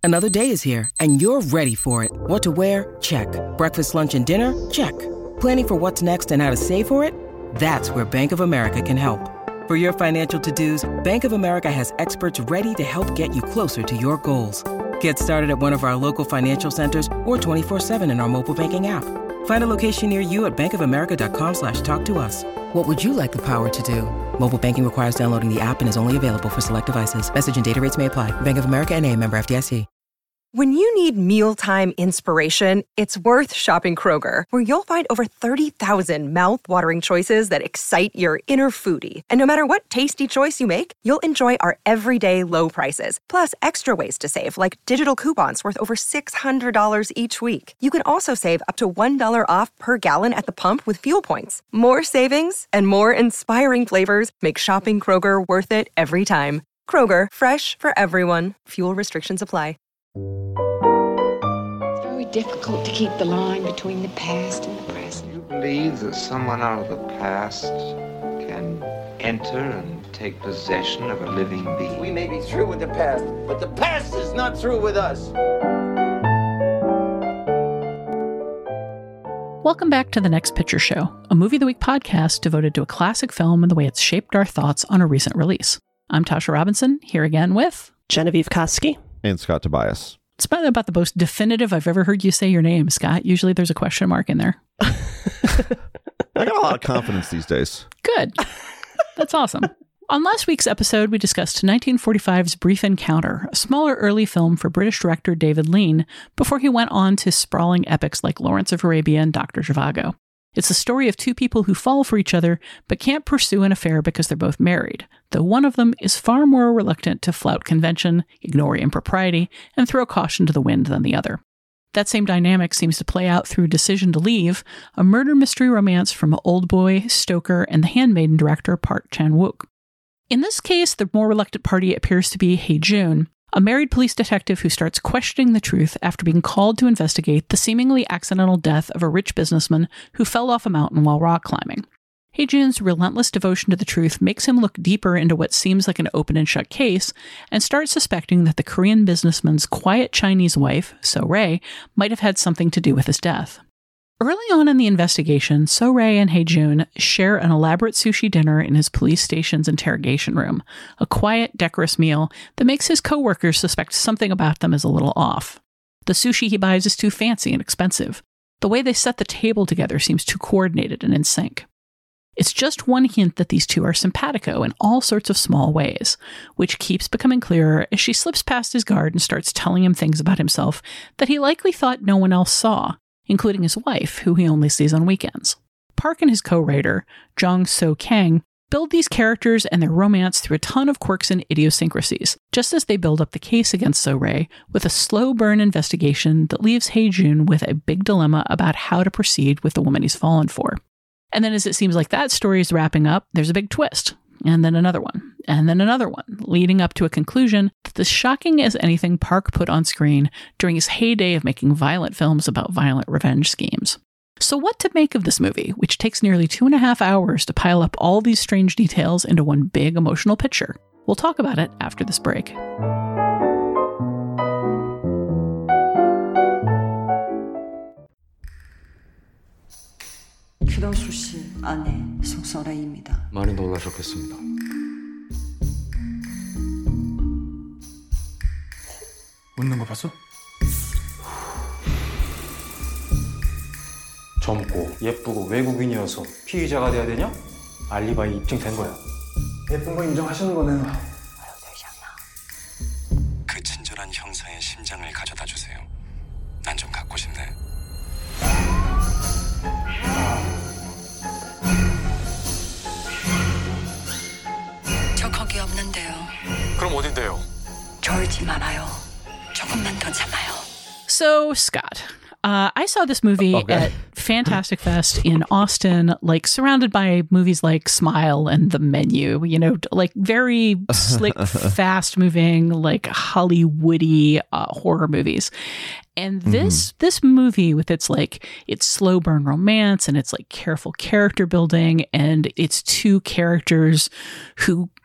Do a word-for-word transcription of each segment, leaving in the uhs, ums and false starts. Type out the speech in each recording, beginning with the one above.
Another day is here, and you're ready for it. What to wear? Check. Breakfast, lunch, and dinner? Check. Planning for what's next and how to save for it? That's where Bank of America can help. For your financial to-dos, Bank of America has experts ready to help get you closer to your goals. Get started at one of our local financial centers or twenty-four seven in our mobile banking app. Find a location near you at bankofamerica.com slash talk to us. What would you like the power to do? Mobile banking requires downloading the app and is only available for select devices. Message and data rates may apply. Bank of America N A, member F D I C. When you need mealtime inspiration, it's worth shopping Kroger, where you'll find over thirty thousand mouth-watering choices that excite your inner foodie. And no matter what tasty choice you make, you'll enjoy our everyday low prices, plus extra ways to save, like digital coupons worth over six hundred dollars each week. You can also save up to one dollar off per gallon at the pump with fuel points. More savings and more inspiring flavors make shopping Kroger worth it every time. Kroger, fresh for everyone. Fuel restrictions apply. It's very difficult to keep the line between the past and the present. You believe that someone out of the past can enter and take possession of a living being? We may be through with the past, but the past is not through with us. Welcome back to The Next Picture Show, a Movie of the Week podcast devoted to a classic film and the way it's shaped our thoughts on a recent release. I'm Tasha Robinson, here again with Genevieve Koski. And Scott Tobias. It's about, about the most definitive I've ever heard you say your name, Scott. Usually there's a question mark in there. I got a lot of confidence these days. Good. That's awesome. On last week's episode, we discussed nineteen forty-five's Brief Encounter, a smaller early film for British director David Lean, before he went on to sprawling epics like Lawrence of Arabia and Doctor Zhivago. It's the story of two people who fall for each other, but can't pursue an affair because they're both married, though one of them is far more reluctant to flout convention, ignore impropriety, and throw caution to the wind than the other. That same dynamic seems to play out through Decision to Leave, a murder mystery romance from Oldboy, Stoker, and The Handmaiden director Park Chan-wook. In this case, the more reluctant party appears to be Hae Jun, a married police detective who starts questioning the truth after being called to investigate the seemingly accidental death of a rich businessman who fell off a mountain while rock climbing. Hae Jun's relentless devotion to the truth makes him look deeper into what seems like an open and shut case, and start suspecting that the Korean businessman's quiet Chinese wife, So-rae, might have had something to do with his death. Early on in the investigation, So-rae and Hae Jun share an elaborate sushi dinner in his police station's interrogation room, a quiet, decorous meal that makes his co-workers suspect something about them is a little off. The sushi he buys is too fancy and expensive. The way they set the table together seems too coordinated and in sync. It's just one hint that these two are simpatico in all sorts of small ways, which keeps becoming clearer as she slips past his guard and starts telling him things about himself that he likely thought no one else saw, including his wife, who he only sees on weekends. Park and his co-writer, Jong So-kang, build these characters and their romance through a ton of quirks and idiosyncrasies, just as they build up the case against So-rae with a slow burn investigation that leaves Hae Jun with a big dilemma about how to proceed with the woman he's fallen for. And then as it seems like that story is wrapping up, there's a big twist, and then another one, and then another one, leading up to a conclusion that's as shocking as anything Park put on screen during his heyday of making violent films about violent revenge schemes. So what to make of this movie, which takes nearly two and a half hours to pile up all these strange details into one big emotional picture? We'll talk about it after this break. 기라수 씨 아내 송서라입니다. 많이 놀라셨겠습니다. 웃는 거 봤어? 젊고 예쁘고 외국인이어서 피의자가 돼야 되냐? 알리바이 입증된 거야. 예쁜 거 인정하시는 거네요. 그 친절한 형사의 심장을 가져다 주세요. 난 좀 갖고 싶네. 저 거기 없는데요. 그럼 어딘데요? 졸지 말아요. 조금만 더 참아요. So, Scott, uh, I saw this movie okay. at Fantastic Fest in Austin, like surrounded by movies like Smile and The Menu, you know, like very slick, fast moving, like Hollywoody uh, horror movies. And this mm-hmm. this movie with its like its slow burn romance and its like careful character building and its two characters who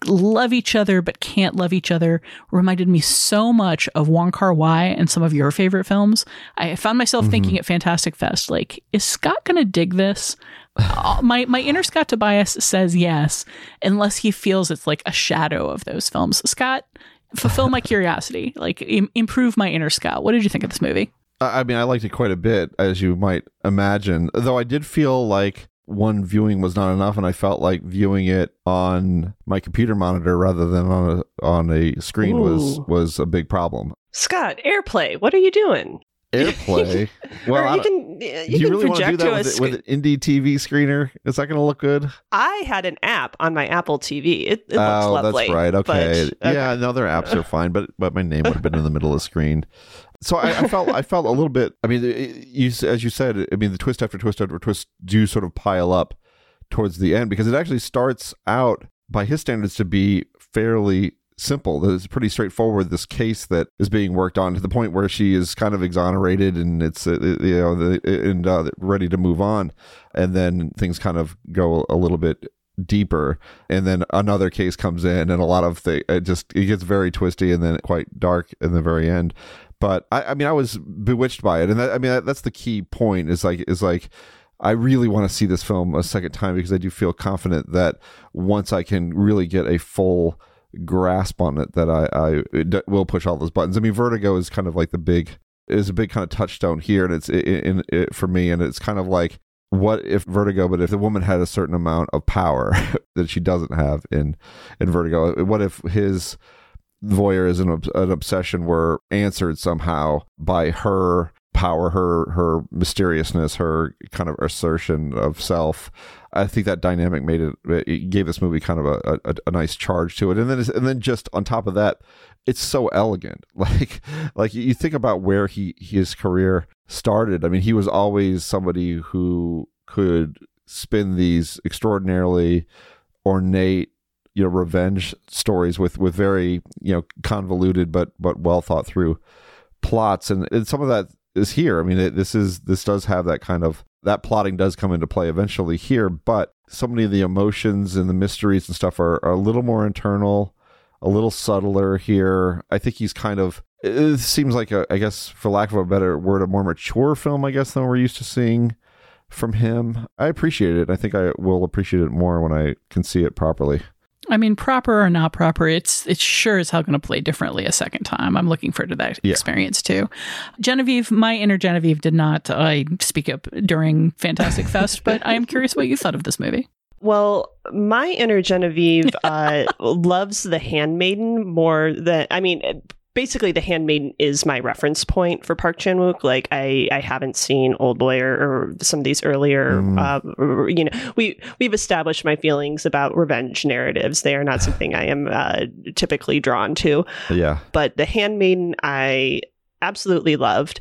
love each other but can't love each other reminded me so much of Wong Kar-wai and some of your favorite films. I found myself mm-hmm. thinking at Fantastic Fest, like, is Scott going to dig this? uh, my my inner Scott Tobias says yes, unless he feels it's like a shadow of those films. Scott, fulfill my curiosity, like im- improve my inner Scott. What did you think of this movie? I mean, I liked it quite a bit, as you might imagine, though I did feel like one viewing was not enough, and I felt like viewing it on my computer monitor rather than on a, on a screen Ooh. was was a big problem. Scott, AirPlay, what are you doing? AirPlay? Well, you can, you do you can really want to do that with, sc- with an indie T V screener? Is that going to look good? I had an app on my Apple T V. It, it looks oh, lovely. That's right. Okay. But, okay. Yeah, no, their apps are fine, but but my name would have been in the middle of the screen. So I, I felt I felt a little bit. I mean, it, you as you said. I mean, the twist after twist after twist do sort of pile up towards the end, because it actually starts out by his standards to be fairly simple. It's pretty straightforward, this case that is being worked on, to the point where she is kind of exonerated and it's uh, you know the, and uh, ready to move on, and then things kind of go a little bit deeper, and then another case comes in, and a lot of things, it just it gets very twisty and then quite dark in the very end. But I, I mean, I was bewitched by it, and that, I mean that, that's the key point. Is like is like. I really want to see this film a second time, because I do feel confident that once I can really get a full grasp on it, that I, I d- will push all those buttons. I mean, Vertigo is kind of like the big, is a big kind of touchstone here, and it's in, in, in for me, and it's kind of like, what if Vertigo, but if the woman had a certain amount of power that she doesn't have in in Vertigo? What if his voyeurism, an obsession, were answered somehow by her power, her her mysteriousness, her kind of assertion of self? I think that dynamic made it, it gave this movie kind of a, a, a nice charge to it. And then it's, and then just on top of that, it's so elegant. Like like you think about where he his career started. I mean, he was always somebody who could spin these extraordinarily ornate, you know, revenge stories with with very, you know, convoluted but but well thought through plots, and, and some of that is here. I mean, it, this is this does have that kind of, that plotting does come into play eventually here, but so many of the emotions and the mysteries and stuff are, are a little more internal, a little subtler here. I think he's kind of, it seems like a, I guess for lack of a better word, a more mature film, I guess, than we're used to seeing from him. I appreciate it. I think I will appreciate it more when I can see it properly. I mean, proper or not proper, it's it's sure as hell going to play differently a second time. I'm looking forward to that yeah. experience too. Genevieve, my inner Genevieve did not I speak up during Fantastic Fest, but I am curious what you thought of this movie. Well, my inner Genevieve uh, loves The Handmaiden more than, I mean, basically The Handmaiden is my reference point for Park Chan-wook. Like, I, I haven't seen Oldboy or, or some of these earlier, mm. uh, you know, we, we've established my feelings about revenge narratives. They are not something I am uh, typically drawn to. Yeah. But The Handmaiden, I absolutely loved.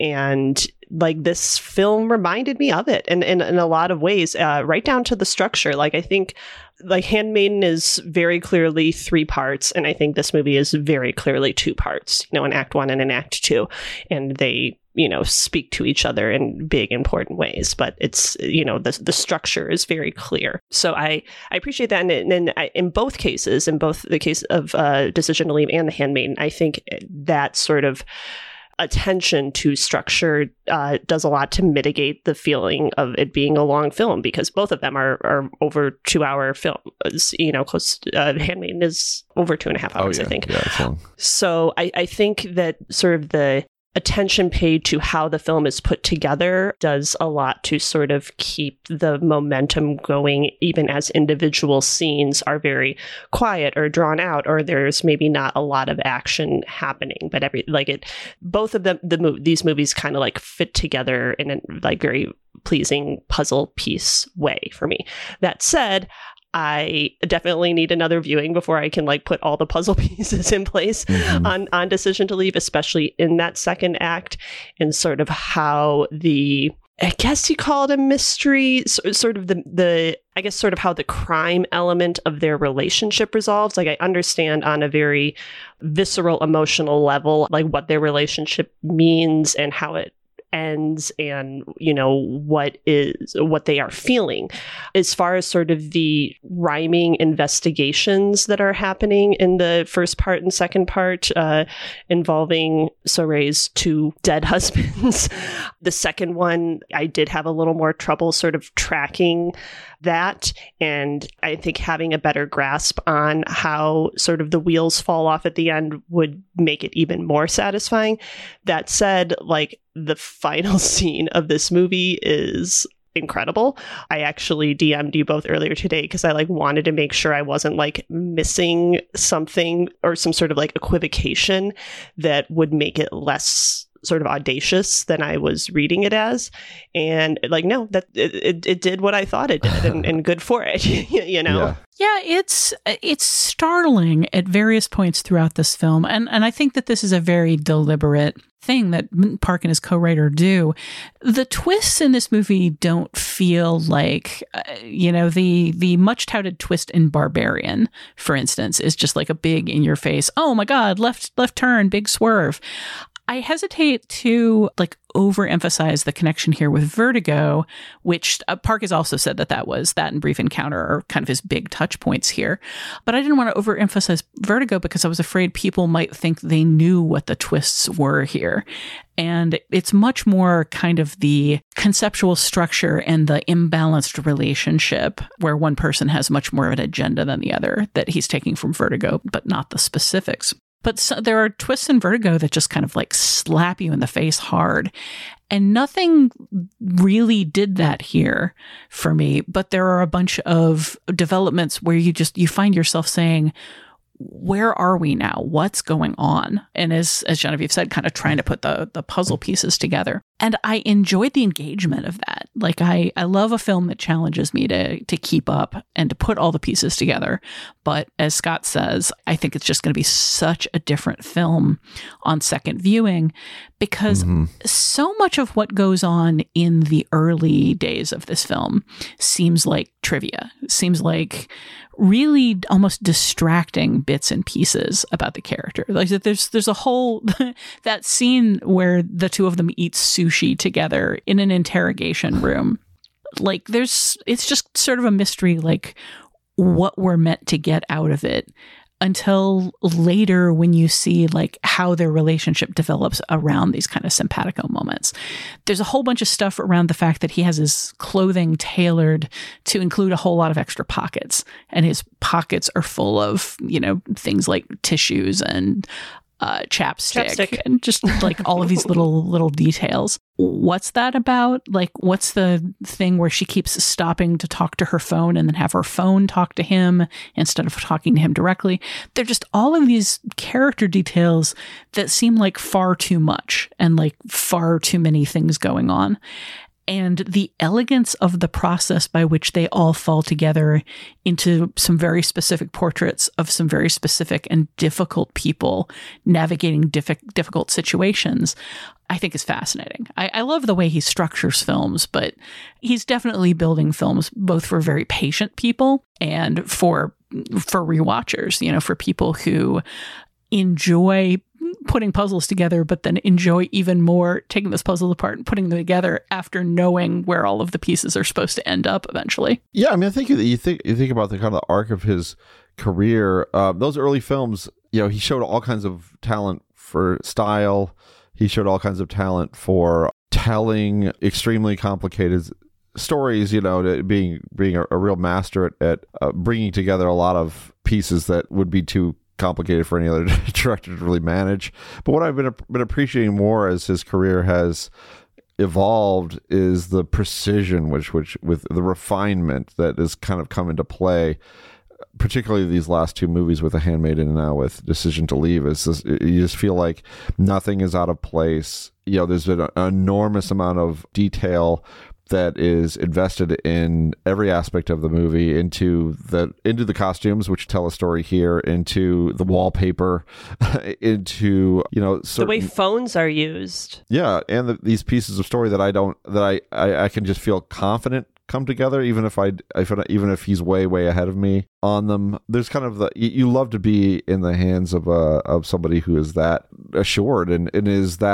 And like, this film reminded me of it, and in, in a lot of ways, uh, right down to the structure. Like, I think like Handmaiden is very clearly three parts, and I think this movie is very clearly two parts, you know, an act one and an act two, and they, you know, speak to each other in big, important ways, but it's, you know, the the structure is very clear. So I, I appreciate that. And, and I, in both cases, in both the case of uh, Decision to Leave and The Handmaiden, I think that sort of attention to structure uh, does a lot to mitigate the feeling of it being a long film, because both of them are, are over two hour films, you know, close, uh, Handmaiden is over two and a half hours, oh, yeah. I think. Yeah, it's long. So I, I think that sort of the attention paid to how the film is put together does a lot to sort of keep the momentum going, even as individual scenes are very quiet or drawn out, or there's maybe not a lot of action happening. But every like it, both of them, the mo- these movies kind of like fit together in a like very pleasing puzzle piece way for me. That said, I definitely need another viewing before I can like put all the puzzle pieces in place mm-hmm. on, on Decision to Leave, especially in that second act, and sort of how the, I guess you call it a mystery, so, sort of the, the, I guess sort of how the crime element of their relationship resolves. Like, I understand on a very visceral, emotional level, like what their relationship means and how it ends and, you know, what is what they are feeling. As far as sort of the rhyming investigations that are happening in the first part and second part, uh, involving Sorei's two dead husbands, the second one, I did have a little more trouble sort of tracking that. And I think having a better grasp on how sort of the wheels fall off at the end would make it even more satisfying. That said, like, the final scene of this movie is incredible. I actually D M'd you both earlier today because I like wanted to make sure I wasn't like missing something or some sort of like equivocation that would make it less sort of audacious than I was reading it as. And like, no, that it, it, it did what I thought it did, and, and good for it, you know? Yeah. Yeah, it's it's startling at various points throughout this film. And, and I think that this is a very deliberate thing that Park and his co-writer do. The twists in this movie don't feel like, uh, you know, the the much touted twist in Barbarian, for instance, is just like a big in your face, oh my God, left left turn, big swerve. I hesitate to like overemphasize the connection here with Vertigo, which uh, Park has also said that that was that and Brief Encounter are kind of his big touch points here. But I didn't want to overemphasize Vertigo because I was afraid people might think they knew what the twists were here. And it's much more kind of the conceptual structure and the imbalanced relationship where one person has much more of an agenda than the other that he's taking from Vertigo, but not the specifics. But so, there are twists in Vertigo that just kind of like slap you in the face hard. And nothing really did that here for me. But there are a bunch of developments where you just, you find yourself saying, where are we now? What's going on? And as as Genevieve said, kind of trying to put the the puzzle pieces together. And I enjoyed the engagement of that. Like I, I love a film that challenges me to to keep up and to put all the pieces together. But as Scott says, I think it's just going to be such a different film on second viewing because mm-hmm. so much of what goes on in the early days of this film seems like trivia, seems like really almost distracting bits and pieces about the character. Like there's there's a whole that scene where the two of them eat sushi together in an interrogation room. Like there's it's just sort of a mystery, like what we're meant to get out of it until later when you see like how their relationship develops around these kind of simpatico moments. There's a whole bunch of stuff around the fact that he has his clothing tailored to include a whole lot of extra pockets, and his pockets are full of, you know, things like tissues and uh, chapstick, chapstick and just like all of these little little details. What's that about? Like, what's the thing where she keeps stopping to talk to her phone and then have her phone talk to him instead of talking to him directly? They're just all of these character details that seem like far too much and like far too many things going on. And the elegance of the process by which they all fall together into some very specific portraits of some very specific and difficult people navigating diff- difficult situations, I think is fascinating. I, I love the way he structures films, but he's definitely building films both for very patient people and for for rewatchers, you know, for people who enjoy putting puzzles together, but then enjoy even more taking those puzzles apart and putting them together after knowing where all of the pieces are supposed to end up eventually. Yeah, I mean, I think you think you think about the kind of the arc of his career. Uh, those early films, you know, he showed all kinds of talent for style. He showed all kinds of talent for telling extremely complicated stories. You know, being being a, a real master at, at uh, bringing together a lot of pieces that would be too complicated for any other director to really manage. But what I've been been appreciating more as his career has evolved is the precision, which which with the refinement that has kind of come into play, particularly these last two movies with The Handmaiden and now with Decision to Leave. Is this, you just feel like nothing is out of place. You know, there's been an enormous amount of detail that is invested in every aspect of the movie, into the into the costumes, which tell a story here, into the wallpaper, into, you know, certain, the way phones are used. Yeah, and the, these pieces of story that I don't that I, I, I can just feel confident come together, even if I if even if he's way way ahead of me on them. There's kind of the you, you love to be in the hands of a of somebody who is that assured and, and is that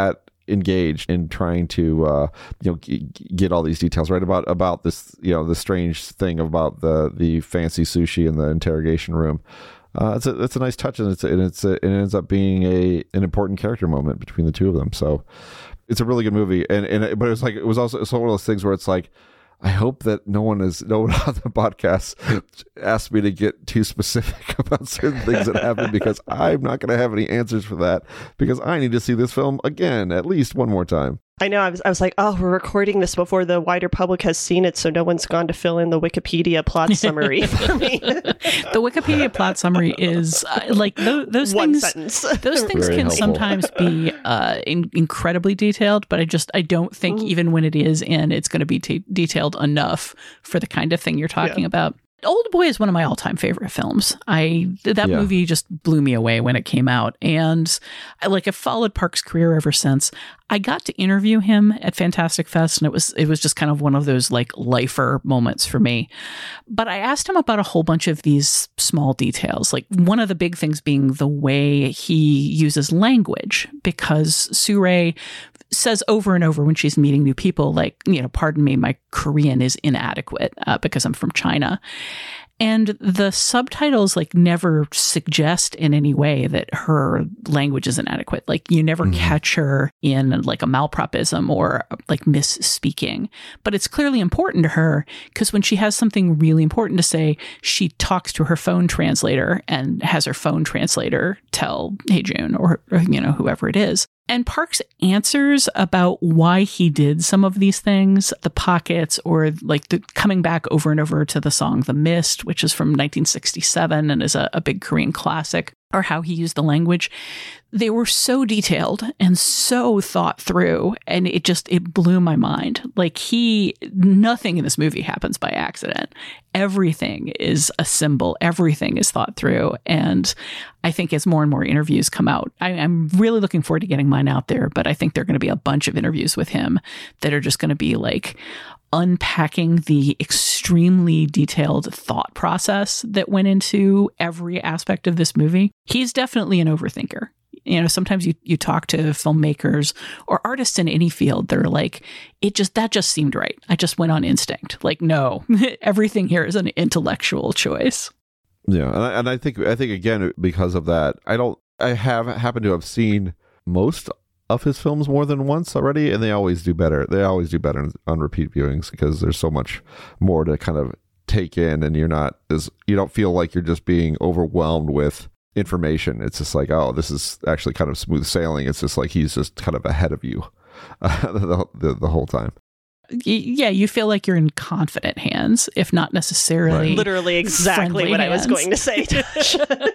engaged in trying to uh, you know g- get all these details right about about this you know the strange thing about the the fancy sushi in the interrogation room. Uh, it's a it's a nice touch, and it's and it's a, it ends up being a an important character moment between the two of them. So it's a really good movie, and and it, but it was like it was also it's one of those things where it's like, I hope that no one is no one on the podcast asked me to get too specific about certain things that happen, because I'm not going to have any answers for that, because I need to see this film again at least one more time. I know. I was, I was like, oh, we're recording this before the wider public has seen it, so no one's gone to fill in the Wikipedia plot summary for me. The Wikipedia plot summary is uh, like those, those One things. sentence. Those things Very can helpful. sometimes be uh, in, incredibly detailed, but I just I don't think Mm. even when it is in, it's going to be t- detailed enough for the kind of thing you're talking Yeah. about. Old Boy is one of my all-time favorite films. I that Yeah. movie just blew me away when it came out, and I like I've followed Park's career ever since. I got to interview him at Fantastic Fest, and it was it was just kind of one of those like lifer moments for me. But I asked him about a whole bunch of these small details, like one of the big things being the way he uses language, because Sue-Ray says over and over when she's meeting new people, like, you know, pardon me, my Korean is inadequate uh, because I'm from China. And the subtitles like never suggest in any way that her language is inadequate. Like you never mm-hmm. catch her in like a malpropism or like misspeaking, but it's clearly important to her, because when she has something really important to say, she talks to her phone translator and has her phone translator tell Hae-Jun or, or, you know, whoever it is. And Park's answers about why he did some of these things, the pockets, or like the coming back over and over to the song The Mist, which is from nineteen sixty-seven and is a, a big Korean classic, or how he used the language, they were so detailed and so thought through, and it just, it blew my mind. Like he, nothing in this movie happens by accident. Everything is a symbol. Everything is thought through. And I think as more and more interviews come out, I, I'm really looking forward to getting mine out there, but I think there are going to be a bunch of interviews with him that are just going to be like unpacking the extremely detailed thought process that went into every aspect of this movie. He's definitely an overthinker. You know, sometimes you, you talk to filmmakers or artists in any field that are like, it just, that just seemed right. I just went on instinct. Like, no, everything here is an intellectual choice. Yeah. And I, and I think, I think again, because of that, I don't, I have happened to have seen most of his films more than once already, and they always do better. They always do better on repeat viewings, because there's so much more to kind of take in, and you're not as, you don't feel like you're just being overwhelmed with information. It's just like, oh, this is actually kind of smooth sailing. It's just like he's just kind of ahead of you uh, the, the the whole time. Yeah, you feel like you're in confident hands, if not necessarily right. Literally exactly what hands. I was going to say, Josh.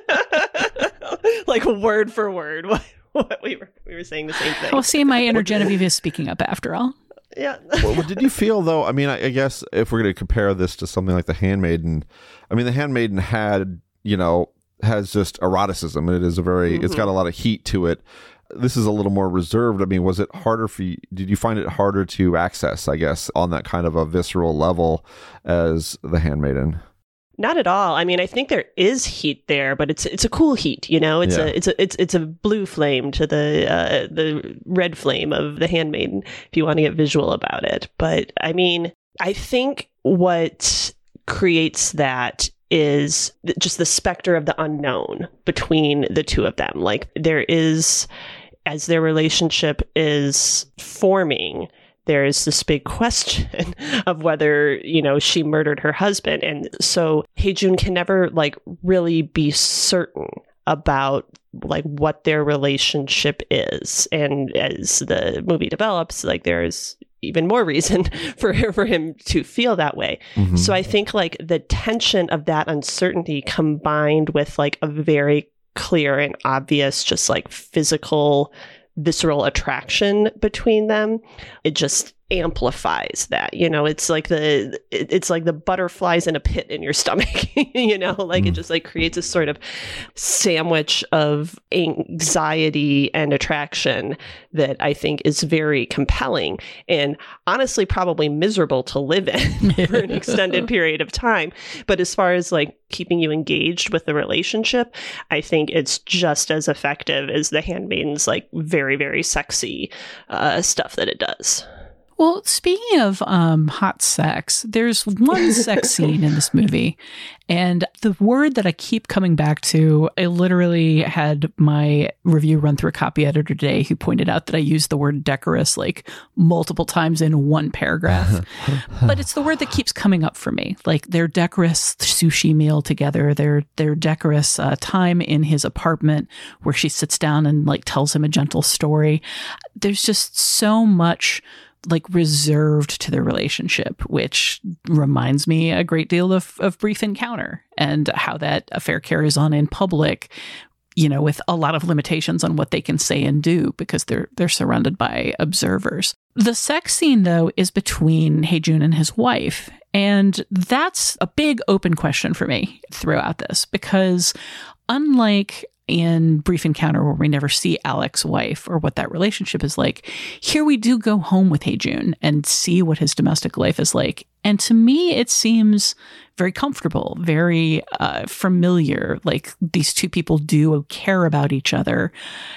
Like word for word what, what we were we were saying the same thing. Well, see, my inner Genevieve is speaking up after all. Yeah. Well, did you feel though? I mean, I, I guess if we're going to compare this to something like The Handmaiden, I mean, The Handmaiden had, you know, has just eroticism, and it is a very, mm-hmm. it's got a lot of heat to it. This is a little more reserved. I mean, was it harder for you? Did you find it harder to access, I guess, on that kind of a visceral level as The Handmaiden? Not at all. I mean, I think there is heat there, but it's it's a cool heat, you know. It's yeah. a it's a it's it's a blue flame to the uh, the red flame of The Handmaiden, if you want to get visual about it. But I mean, I think what creates that is just the specter of the unknown between the two of them. Like there is, as their relationship is forming, there is this big question of whether, you know, she murdered her husband. And so Hae-Jun can never like really be certain about like what their relationship is. And as the movie develops, like there's even more reason for for him to feel that way. Mm-hmm. So I think like the tension of that uncertainty combined with like a very clear and obvious just like physical visceral attraction between them, it just amplifies that. You know, it's like the it's like the butterflies in a pit in your stomach. You know, like mm. it just like creates a sort of sandwich of anxiety and attraction that I think is very compelling and honestly probably miserable to live in for an extended period of time. But as far as like keeping you engaged with the relationship, I think it's just as effective as The Handmaid's like very, very sexy uh, stuff that it does. Well, speaking of um, hot sex, there's one sex scene in this movie. And the word that I keep coming back to, I literally had my review run through a copy editor today who pointed out that I used the word decorous like multiple times in one paragraph. But it's the word that keeps coming up for me. Like their decorous sushi meal together, their their decorous uh, time in his apartment where she sits down and like tells him a gentle story. There's just so much like reserved to their relationship, which reminds me a great deal of, of Brief Encounter and how that affair carries on in public, you know, with a lot of limitations on what they can say and do because they're they're surrounded by observers. The sex scene, though, is between Hae-jun and his wife. And that's a big open question for me throughout this because unlike in Brief Encounter where we never see Alex's wife or what that relationship is like, here we do go home with Hae-jun and see what his domestic life is like. And to me, it seems very comfortable, very uh, familiar. Like these two people do care about each other,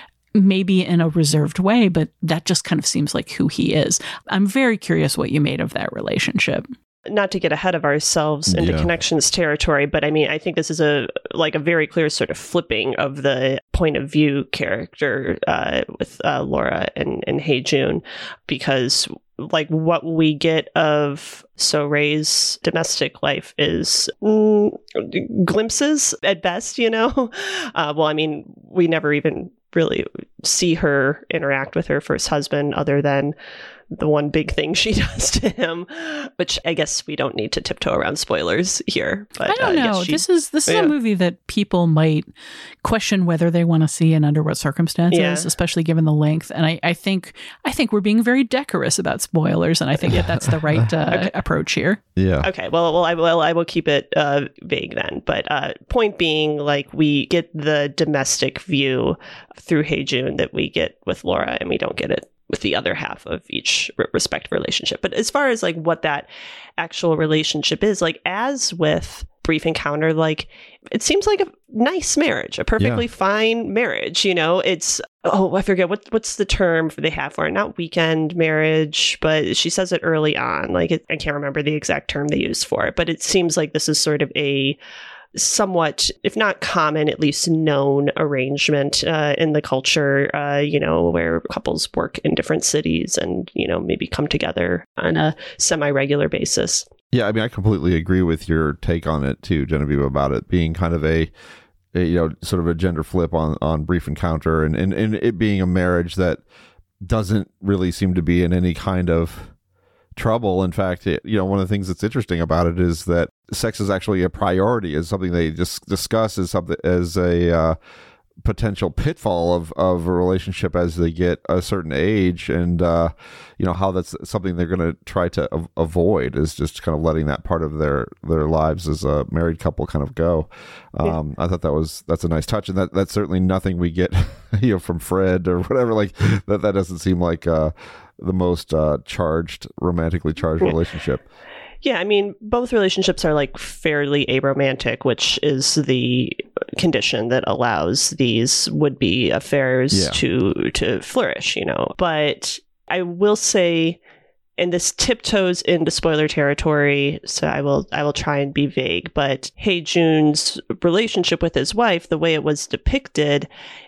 maybe in a reserved way, but that just kind of seems like who he is. I'm very curious what you made of that relationship. Not to get ahead of ourselves into yeah. connections territory, but I mean, I think this is a like a very clear sort of flipping of the point of view character uh, with uh, Laura and, and Hae-jun, because like what we get of So-rae's domestic life is mm, glimpses at best, you know? Uh, well, I mean, we never even really see her interact with her first husband other than the one big thing she does to him, which I guess we don't need to tiptoe around spoilers here. But I don't uh, know. Yes, she, this is this is yeah. a movie that people might question whether they want to see and under what circumstances, yeah. especially given the length. And I, I think I think we're being very decorous about spoilers, and I think that that's the right uh, okay. approach here. Yeah. Okay. Well, well, I will. I will keep it uh, vague then. But uh, point being, like we get the domestic view through Hae-jun that we get with Laura, and we don't get it with the other half of each respective relationship. But as far as like what that actual relationship is, like as with Brief Encounter, like it seems like a nice marriage, a perfectly yeah. fine marriage. You know, it's, oh, I forget what what's the term for they have for it. Not weekend marriage, but she says it early on. Like it, I can't remember the exact term they use for it, but it seems like this is sort of a somewhat, if not common, at least known arrangement uh, in the culture, uh, you know, where couples work in different cities and, you know, maybe come together on a semi-regular basis. Yeah, I mean, I completely agree with your take on it too, Genevieve, about it being kind of a, a you know, sort of a gender flip on, on Brief Encounter and, and, and it being a marriage that doesn't really seem to be in any kind of trouble. In fact, it, you know, one of the things that's interesting about it is that sex is actually a priority, is something they just discuss as something as a uh, potential pitfall of, of a relationship as they get a certain age, and uh, you know how that's something they're going to try to av- avoid is just kind of letting that part of their their lives as a married couple kind of go. Um, yeah. I thought that was that's a nice touch, and that that's certainly nothing we get you know from Fred or whatever. Like that that doesn't seem like uh, the most uh, charged, romantically charged relationship. Yeah, I mean, both relationships are like fairly aromantic, which is the condition that allows these would-be affairs yeah. to to flourish, you know. But I will say, and this tiptoes into spoiler territory, so I will I will try and be vague, but Hae-jun's relationship with his wife, the way it was depicted,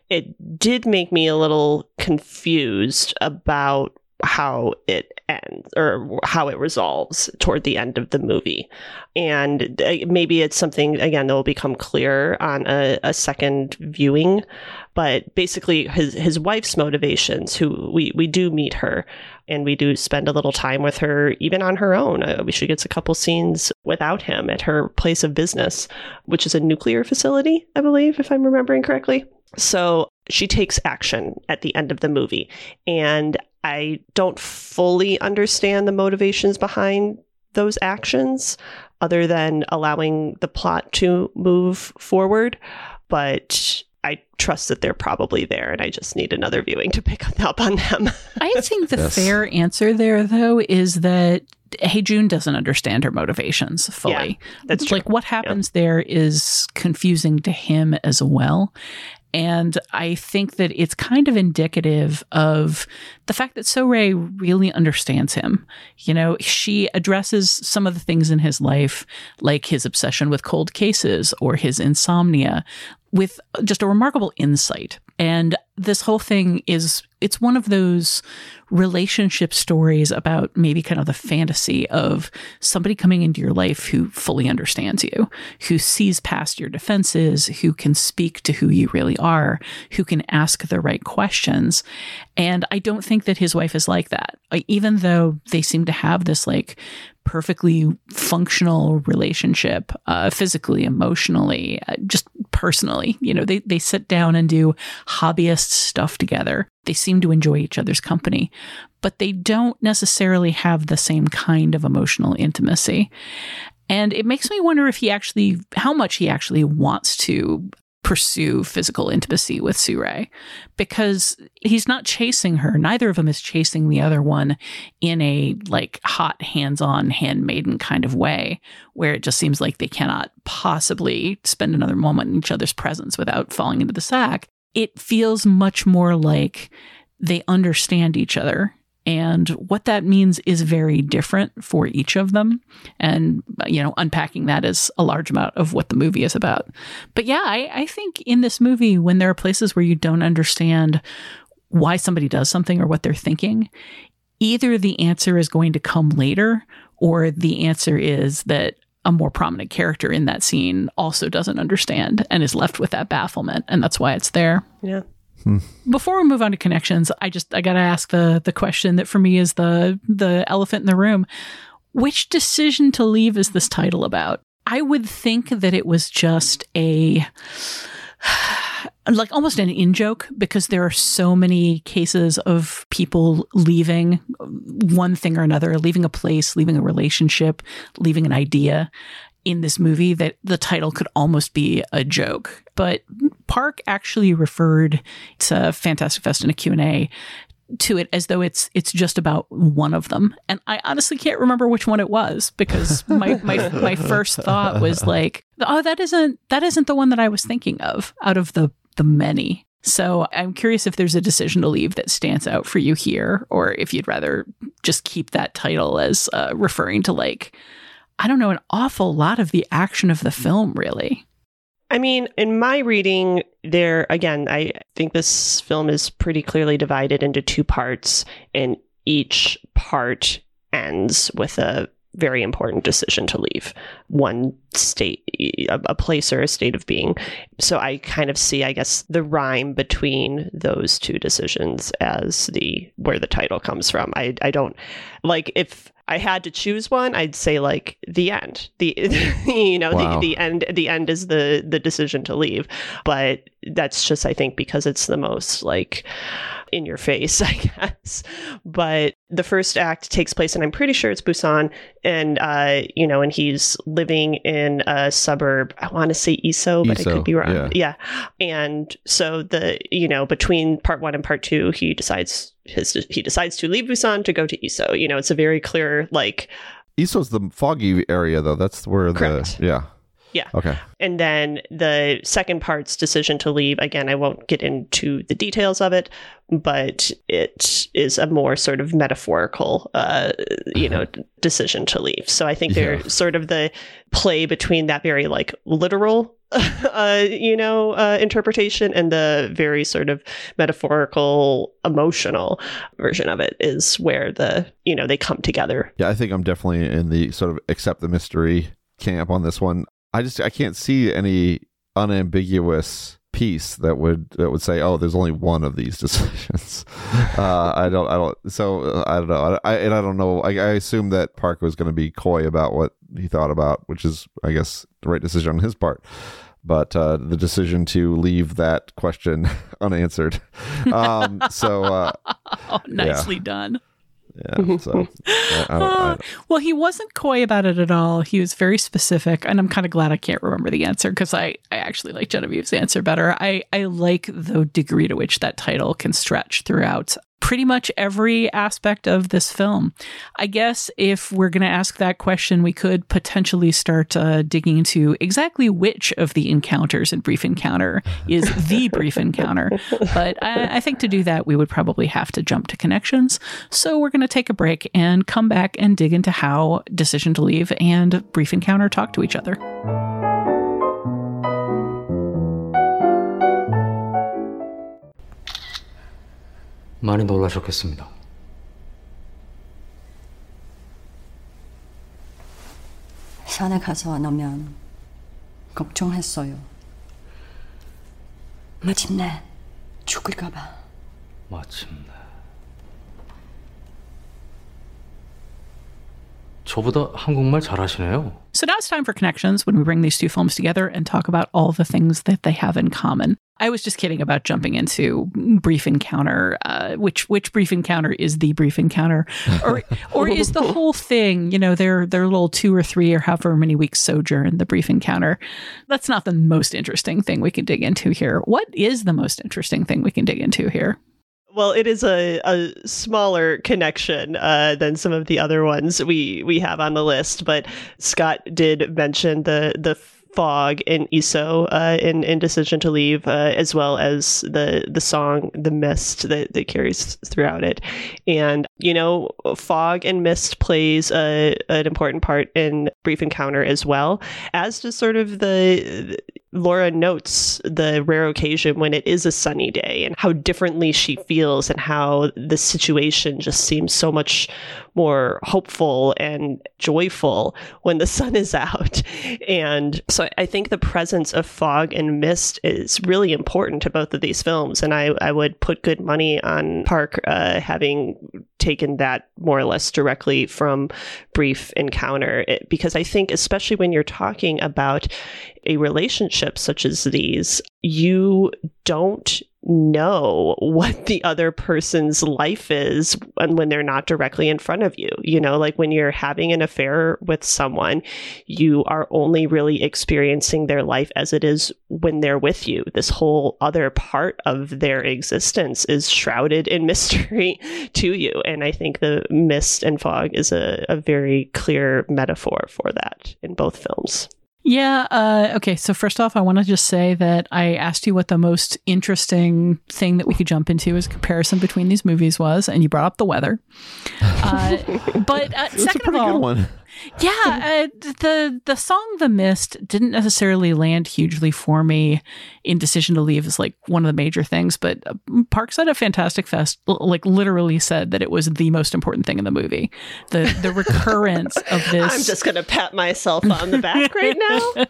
it did make me a little confused about how it ends or how it resolves toward the end of the movie. And maybe it's something, again, that will become clear on a, a second viewing. But basically his his wife's motivations, who we, we do meet her and we do spend a little time with her, even on her own. Uh, she gets a couple scenes without him at her place of business, which is a nuclear facility, I believe, if I'm remembering correctly. So she takes action at the end of the movie. And I don't fully understand the motivations behind those actions other than allowing the plot to move forward. But I trust that they're probably there, and I just need another viewing to pick up on them. I think the Yes. fair answer there, though, is that Hey June doesn't understand her motivations fully. Yeah, that's true. Like what happens yeah. there is confusing to him as well. And I think that it's kind of indicative of the fact that So-Rae really understands him. You know, she addresses some of the things in his life, like his obsession with cold cases or his insomnia, with just a remarkable insight. And this whole thing is, it's one of those relationship stories about maybe kind of the fantasy of somebody coming into your life who fully understands you, who sees past your defenses, who can speak to who you really are, who can ask the right questions. And I don't think that his wife is like that. Even though they seem to have this like perfectly functional relationship, uh, physically, emotionally, uh, just personally, you know, they, they sit down and do hobbyist stuff together. They seem to enjoy each other's company, but they don't necessarily have the same kind of emotional intimacy. And it makes me wonder if he actually, how much he actually wants to pursue physical intimacy with So-Rae, because he's not chasing her. Neither of them is chasing the other one in a like hot, hands-on, handmaiden kind of way, where it just seems like they cannot possibly spend another moment in each other's presence without falling into the sack. It feels much more like they understand each other. And what that means is very different for each of them. And, you know, unpacking that is a large amount of what the movie is about. But yeah, I, I think in this movie, when there are places where you don't understand why somebody does something or what they're thinking, either the answer is going to come later, or the answer is that a more prominent character in that scene also doesn't understand and is left with that bafflement. And that's why it's there. Yeah. Hmm. Before we move on to connections, I just I gotta ask the the question that for me is the the elephant in the room. Which decision to leave is this title about? I would think that it was just a like almost an in-joke, because there are so many cases of people leaving one thing or another, leaving a place, leaving a relationship, leaving an idea in this movie, that the title could almost be a joke. But Park actually referred to Fantastic Fest in a Q and A to it as though it's it's just about one of them. And I honestly can't remember which one it was, because my my, my first thought was like, oh, that isn't that isn't the one that I was thinking of out of the the many. So I'm curious if there's a decision to leave that stands out for you here, or if you'd rather just keep that title as uh, referring to, like, I don't know, an awful lot of the action of the film, really. I mean, in my reading, there, again, I think this film is pretty clearly divided into two parts, and each part ends with a very important decision to leave one state, a, a place or a state of being. So I kind of see, I guess, the rhyme between those two decisions as the where the title comes from. I I don't like, if I had to choose one, I'd say like the end. The you know wow. the the end the end is the the decision to leave. But that's just, I think, because it's the most like in your face, I guess. But the first act takes place, and I'm pretty sure it's Busan, and uh, you know, and he's living in a suburb. I want to say Iso, but Iso, I could be wrong. Yeah. yeah. And so the you know between part one and part two, he decides his he decides to leave Busan to go to Iso. You know, it's a very clear like. Iso's the foggy area, though. That's where correct. the yeah. Yeah. Okay. And then the second part's decision to leave, again, I won't get into the details of it, but it is a more sort of metaphorical, uh, you know, d- decision to leave. So I think they're yeah. sort of the play between that very like literal, uh, you know, uh, interpretation and the very sort of metaphorical, emotional version of it is where the, you know, they come together. Yeah, I think I'm definitely in the sort of accept the mystery camp on this one. I just I can't see any unambiguous piece that would that would say, oh, there's only one of these decisions. uh, I don't I don't so uh, I don't know I and I don't know I, I assume that Park was going to be coy about what he thought about, which is, I guess, the right decision on his part. but uh, the decision to leave that question unanswered. Um, so, uh, oh, nicely yeah. done. Yeah. So, I, I don't, I don't. Well, he wasn't coy about it at all. He was very specific, and I'm kind of glad I can't remember the answer because I, I actually like Genevieve's answer better. I, I like the degree to which that title can stretch throughout pretty much every aspect of this film. I guess if we're going to ask that question, we could potentially start uh, digging into exactly which of the encounters in Brief Encounter is the brief encounter. But I, I think to do that, we would probably have to jump to connections. So we're going to take a break and come back and dig into how Decision to Leave and Brief Encounter talk to each other. 많이 놀라셨겠습니다. 산에 가서 안 오면 걱정했어요. 마침내 죽을까 봐. 마침내. 저보다 한국말 잘하시네요. So now it's time for connections when we bring these two films together and talk about all the things that they have in common. I was just kidding about jumping into Brief Encounter, uh, which which Brief Encounter is the Brief Encounter, or or is the whole thing, you know, their their little two or three or however many weeks sojourn the Brief Encounter. That's not the most interesting thing we can dig into here. What is the most interesting thing we can dig into here? Well, it is a, a smaller connection uh, than some of the other ones we, we have on the list, but Scott did mention the the fog in Isso uh, in, in Decision to Leave, uh, as well as the the song The Mist that, that carries throughout it. And, you know, fog and mist plays a, an important part in Brief Encounter as well, as does sort of the... Laura notes the rare occasion when it is a sunny day and how differently she feels and how the situation just seems so much more hopeful and joyful when the sun is out. And so I think the presence of fog and mist is really important to both of these films. And I, I would put good money on Park uh, having taken that more or less directly from Brief Encounter, it, because I think especially when you're talking about a relationship such as these, you don't know what the other person's life is and when they're not directly in front of you. You know, like when you're having an affair with someone, you are only really experiencing their life as it is when they're with you. This whole other part of their existence is shrouded in mystery to you. And I think the mist and fog is a, a very clear metaphor for that in both films. Yeah. Uh, okay. So first off, I want to just say that I asked you what the most interesting thing that we could jump into as a comparison between these movies was, and you brought up the weather. Uh, but uh, second of all, one. yeah, uh, the the song "The Mist" didn't necessarily land hugely for me in Decision to Leave as like one of the major things, but Parks at a Fantastic Fest like literally said that it was the most important thing in the movie. The the recurrence of this. I'm just gonna pat myself on the back right now.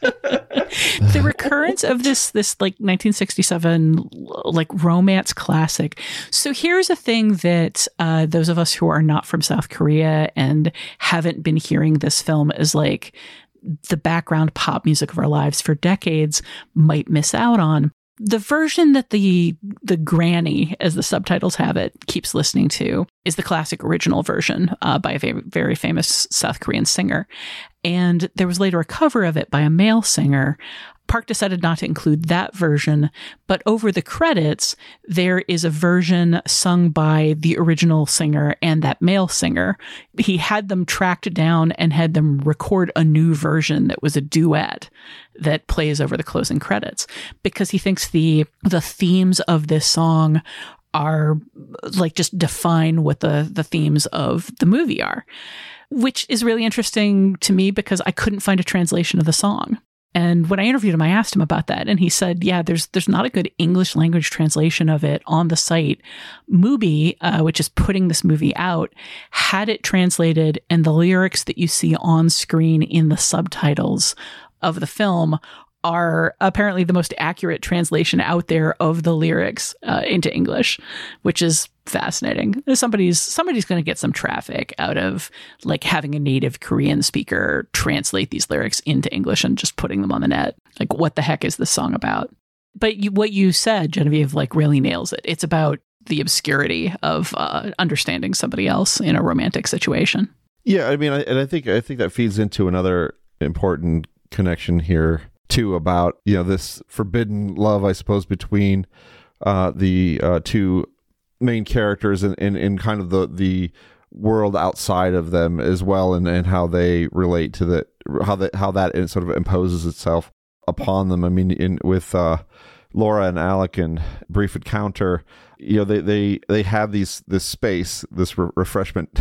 The recurrence of this this like nineteen sixty-seven like romance classic. So here's a thing that uh, those of us who are not from South Korea and haven't been hearing this film as like the background pop music of our lives for decades might miss out on. The version that the the granny, as the subtitles have it, keeps listening to is the classic original version uh, by a very, very famous South Korean singer. And there was later a cover of it by a male singer. Park decided not to include that version, but over the credits, there is a version sung by the original singer and that male singer. He had them tracked down and had them record a new version that was a duet that plays over the closing credits because he thinks the the themes of this song are like just define what the the themes of the movie are, which is really interesting to me because I couldn't find a translation of the song. And when I interviewed him, I asked him about that. And he said, yeah, there's there's not a good English language translation of it on the site. Mubi, uh, which is putting this movie out, had it translated, and the lyrics that you see on screen in the subtitles of the film are apparently the most accurate translation out there of the lyrics uh, into English, which is fascinating. Somebody's somebody's going to get some traffic out of like having a native Korean speaker translate these lyrics into English and just putting them on the net. Like, what the heck is this song about? But you, what you said, Genevieve, like really nails it. It's about the obscurity of uh, understanding somebody else in a romantic situation. Yeah, I mean, I, and I think I think that feeds into another important connection here too, about, you know, this forbidden love, I suppose, between uh, the uh, two main characters and in, in, in kind of the the world outside of them as well, and, and how they relate to the how that how that sort of imposes itself upon them. I mean, in with uh, Laura and Alec in Brief Encounter, you know, they they they have these this space, this re- refreshment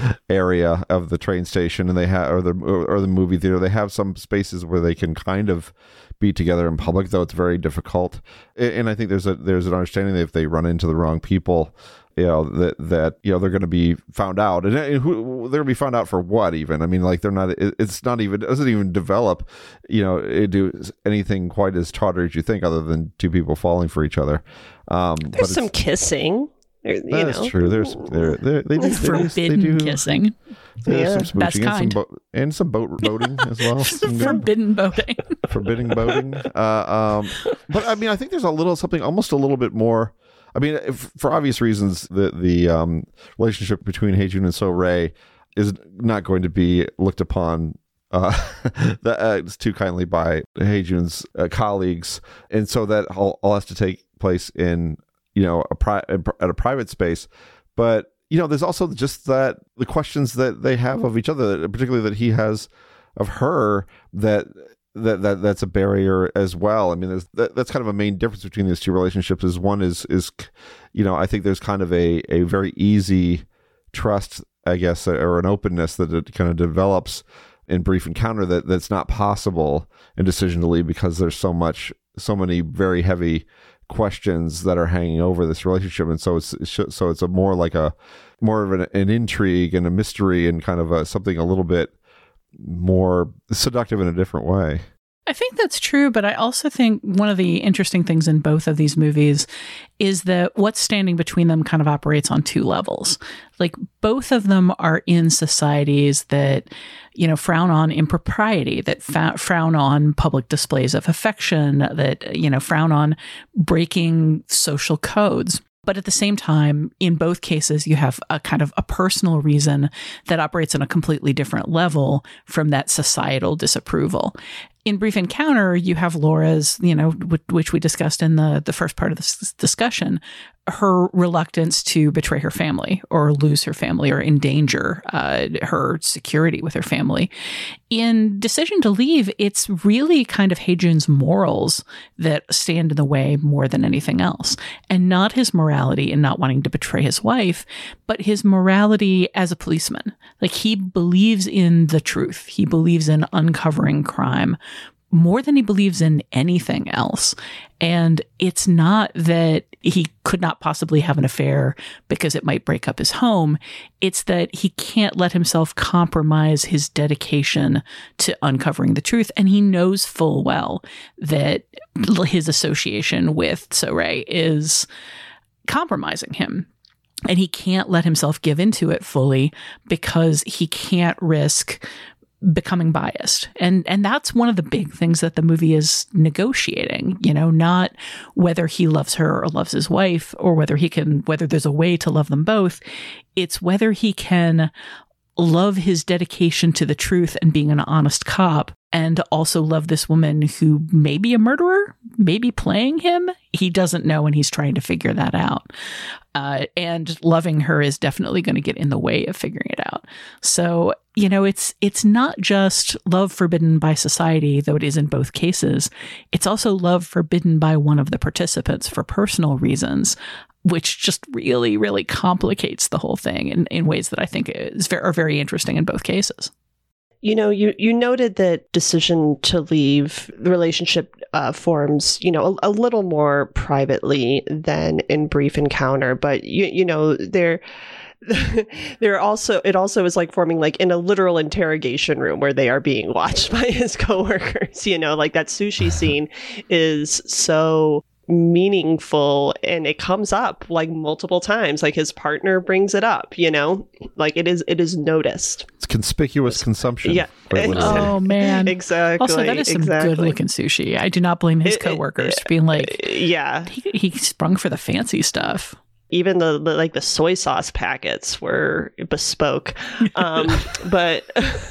area of the train station, and they have or the or the movie theater. They have some spaces where they can kind of be together in public, though it's very difficult. And I think there's a there's an understanding that if they run into the wrong people, you know, that that you know they're going to be found out, and, and who, they're going to be found out for what? Even I mean, like they're not. It, it's not even it doesn't even develop, you know, do anything quite as tawdry as you think, other than two people falling for each other. Um, There's some kissing. You that's know. true. There's there they, they, they, forbidden they do, kissing. There's Yeah. some smooching Best and kind. some, bo- and some boat boating as well. Forbidden boating. Forbidding boating. Uh, um, but I mean, I think there's a little something, almost a little bit more. I mean, if, for obvious reasons, the the um, relationship between Hae-jun and So-rae is not going to be looked upon uh, that, uh, too kindly by Hae-jun's uh, colleagues, and so that all, all has to take place in, you know, a pri- at a private space. But, you know, there's also just that the questions that they have of each other, particularly that he has of her, that that, that that's a barrier as well. I mean, there's that, that's kind of a main difference between these two relationships. Is one is is you know, I think there's kind of a a very easy trust, I guess, or an openness that it kind of develops in Brief Encounter that that's not possible in Decision to Leave, because there's so much so many very heavy questions that are hanging over this relationship, and so it's so it's a more like a more of an, an intrigue and a mystery, and kind of a, something a little bit more seductive in a different way. I think that's true, but I also think one of the interesting things in both of these movies is that what's standing between them kind of operates on two levels. Like, both of them are in societies that, you know, frown on impropriety, that fa- frown on public displays of affection, that, you know, frown on breaking social codes. But at the same time, in both cases, you have a kind of a personal reason that operates on a completely different level from that societal disapproval. In Brief Encounter, you have Laura's, you know, w- which we discussed in the, the first part of this discussion, her reluctance to betray her family or lose her family or endanger uh, her security with her family. In Decision to Leave, it's really kind of Hae-jun's morals that stand in the way more than anything else. And not his morality in not wanting to betray his wife, but his morality as a policeman. Like, he believes in the truth. He believes in uncovering crime more than he believes in anything else. And it's not that he could not possibly have an affair because it might break up his home. It's that he can't let himself compromise his dedication to uncovering the truth. And he knows full well that his association with So-rae is compromising him. And he can't let himself give into it fully because he can't risk becoming biased. And and that's one of the big things that the movie is negotiating, you know, not whether he loves her or loves his wife, or whether he can, whether there's a way to love them both. It's whether he can love his dedication to the truth and being an honest cop, and also love this woman who may be a murderer, maybe playing him. He doesn't know, and he's trying to figure that out. Uh, and loving her is definitely going to get in the way of figuring it out. So, you know, it's it's not just love forbidden by society, though it is in both cases. It's also love forbidden by one of the participants for personal reasons, which just really, really complicates the whole thing in, in ways that I think is very, are very interesting in both cases. You know, you, you noted that Decision to Leave, the relationship uh, forms, you know, a, a little more privately than in Brief Encounter. But, you, you know, there They're also, it also is like forming like in a literal interrogation room where they are being watched by his coworkers, you know, like that sushi scene is so meaningful and it comes up like multiple times. Like his partner brings it up, you know, like it is, it is noticed. It's conspicuous consumption. Yeah. Oh man. Exactly. Also, that is some exactly. good looking sushi. I do not blame his It- coworkers it- for being like, yeah. he, he sprung for the fancy stuff. Even the, the like the soy sauce packets were bespoke, um, but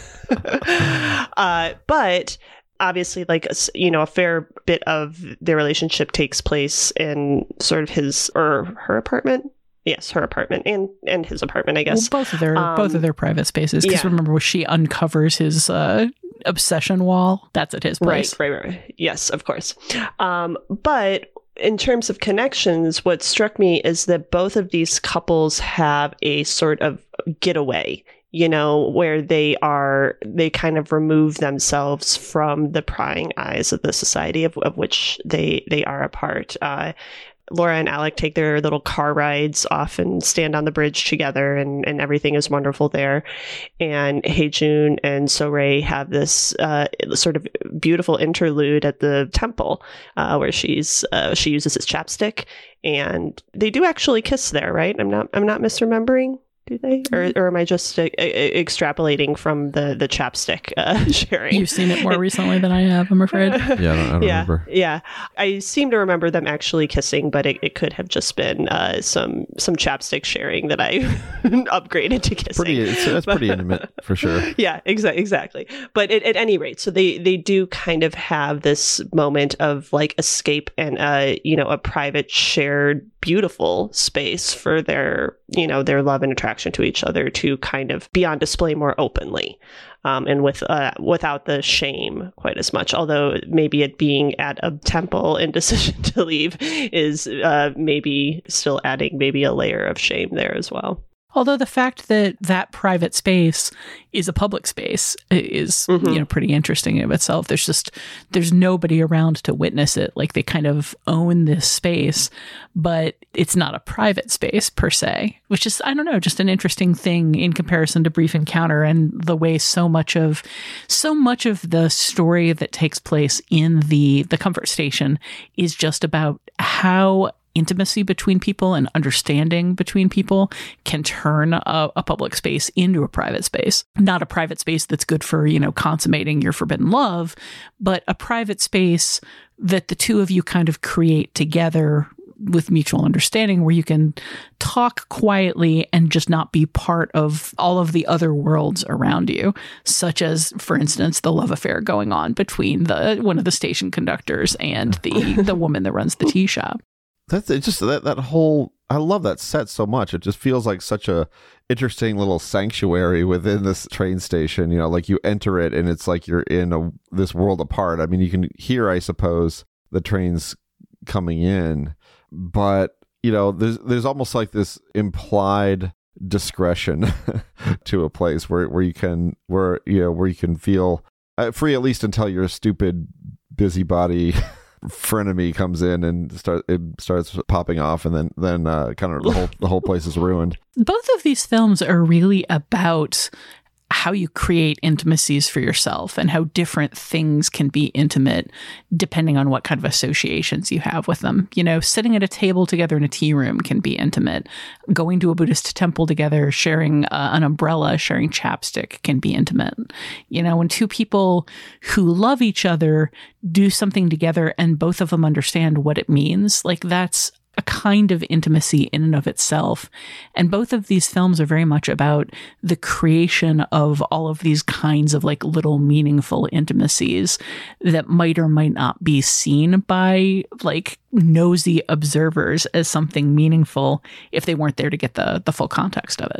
uh, but obviously, like a s- you know, a fair bit of their relationship takes place in sort of his or her apartment. Yes, her apartment and and his apartment, I guess. Well, both of their Um, both of their private spaces. Because yeah. remember, when she uncovers his uh, obsession wall, that's at his place. Right, right, right. Yes, of course. Um, but in terms of connections, what struck me is that both of these couples have a sort of getaway, you know, where they are, they kind of remove themselves from the prying eyes of the society of, of which they, they are a part. Uh, Laura and Alec take their little car rides off and stand on the bridge together, and, and everything is wonderful there. And Hae-jun and So-rae have this uh, sort of beautiful interlude at the temple uh, where she's uh, she uses his chapstick, and they do actually kiss there, right? I'm not I'm not misremembering. Do they, or, or am I just uh, uh, extrapolating from the the chapstick uh, sharing? You've seen it more recently than I have, I'm afraid. Yeah, I don't, I don't yeah, remember. yeah. I seem to remember them actually kissing, but it, it could have just been uh, some some chapstick sharing that I upgraded to kissing. Pretty, it's, that's But- pretty intimate for sure. Yeah, exa- exactly. But at, at any rate, so they they do kind of have this moment of like escape and uh you know a private shared beautiful space for their you know their love and attraction to each other to kind of be on display more openly, um, and with uh, without the shame quite as much. Although maybe it being at a temple and decision to leave is uh, maybe still adding maybe a layer of shame there as well. Although the fact that that private space is a public space is, Mhm. you know, pretty interesting in of itself. There's just, there's nobody around to witness it. Like they kind of own this space, but it's not a private space per se, which is, I don't know, just an interesting thing in comparison to Brief Encounter and the way so much of, so much of the story that takes place in the, the comfort station is just about how intimacy between people and understanding between people can turn a, a public space into a private space. Not a private space that's good for, you know, consummating your forbidden love, but a private space that the two of you kind of create together with mutual understanding, where you can talk quietly and just not be part of all of the other worlds around you, such as, for instance, the love affair going on between the one of the station conductors and the the woman that runs the tea shop. That's it. Just that that whole. I love that set so much. It just feels like such a interesting little sanctuary within this train station. You know, like you enter it and it's like you're in a this world apart. I mean, you can hear, I suppose, the trains coming in, but you know, there's there's almost like this implied discretion to a place where where you can where you know where you can feel uh, free, at least until your stupid busybody frenemy comes in and start it starts popping off, and then then uh, kind of the whole the whole place is ruined. Both of these films are really about how you create intimacies for yourself and how different things can be intimate depending on what kind of associations you have with them. You know, sitting at a table together in a tea room can be intimate. Going to a Buddhist temple together, sharing uh, an umbrella, sharing chapstick can be intimate. You know, when two people who love each other do something together and both of them understand what it means, like that's a kind of intimacy in and of itself. And both of these films are very much about the creation of all of these kinds of like little meaningful intimacies that might or might not be seen by like nosy observers as something meaningful if they weren't there to get the, the full context of it.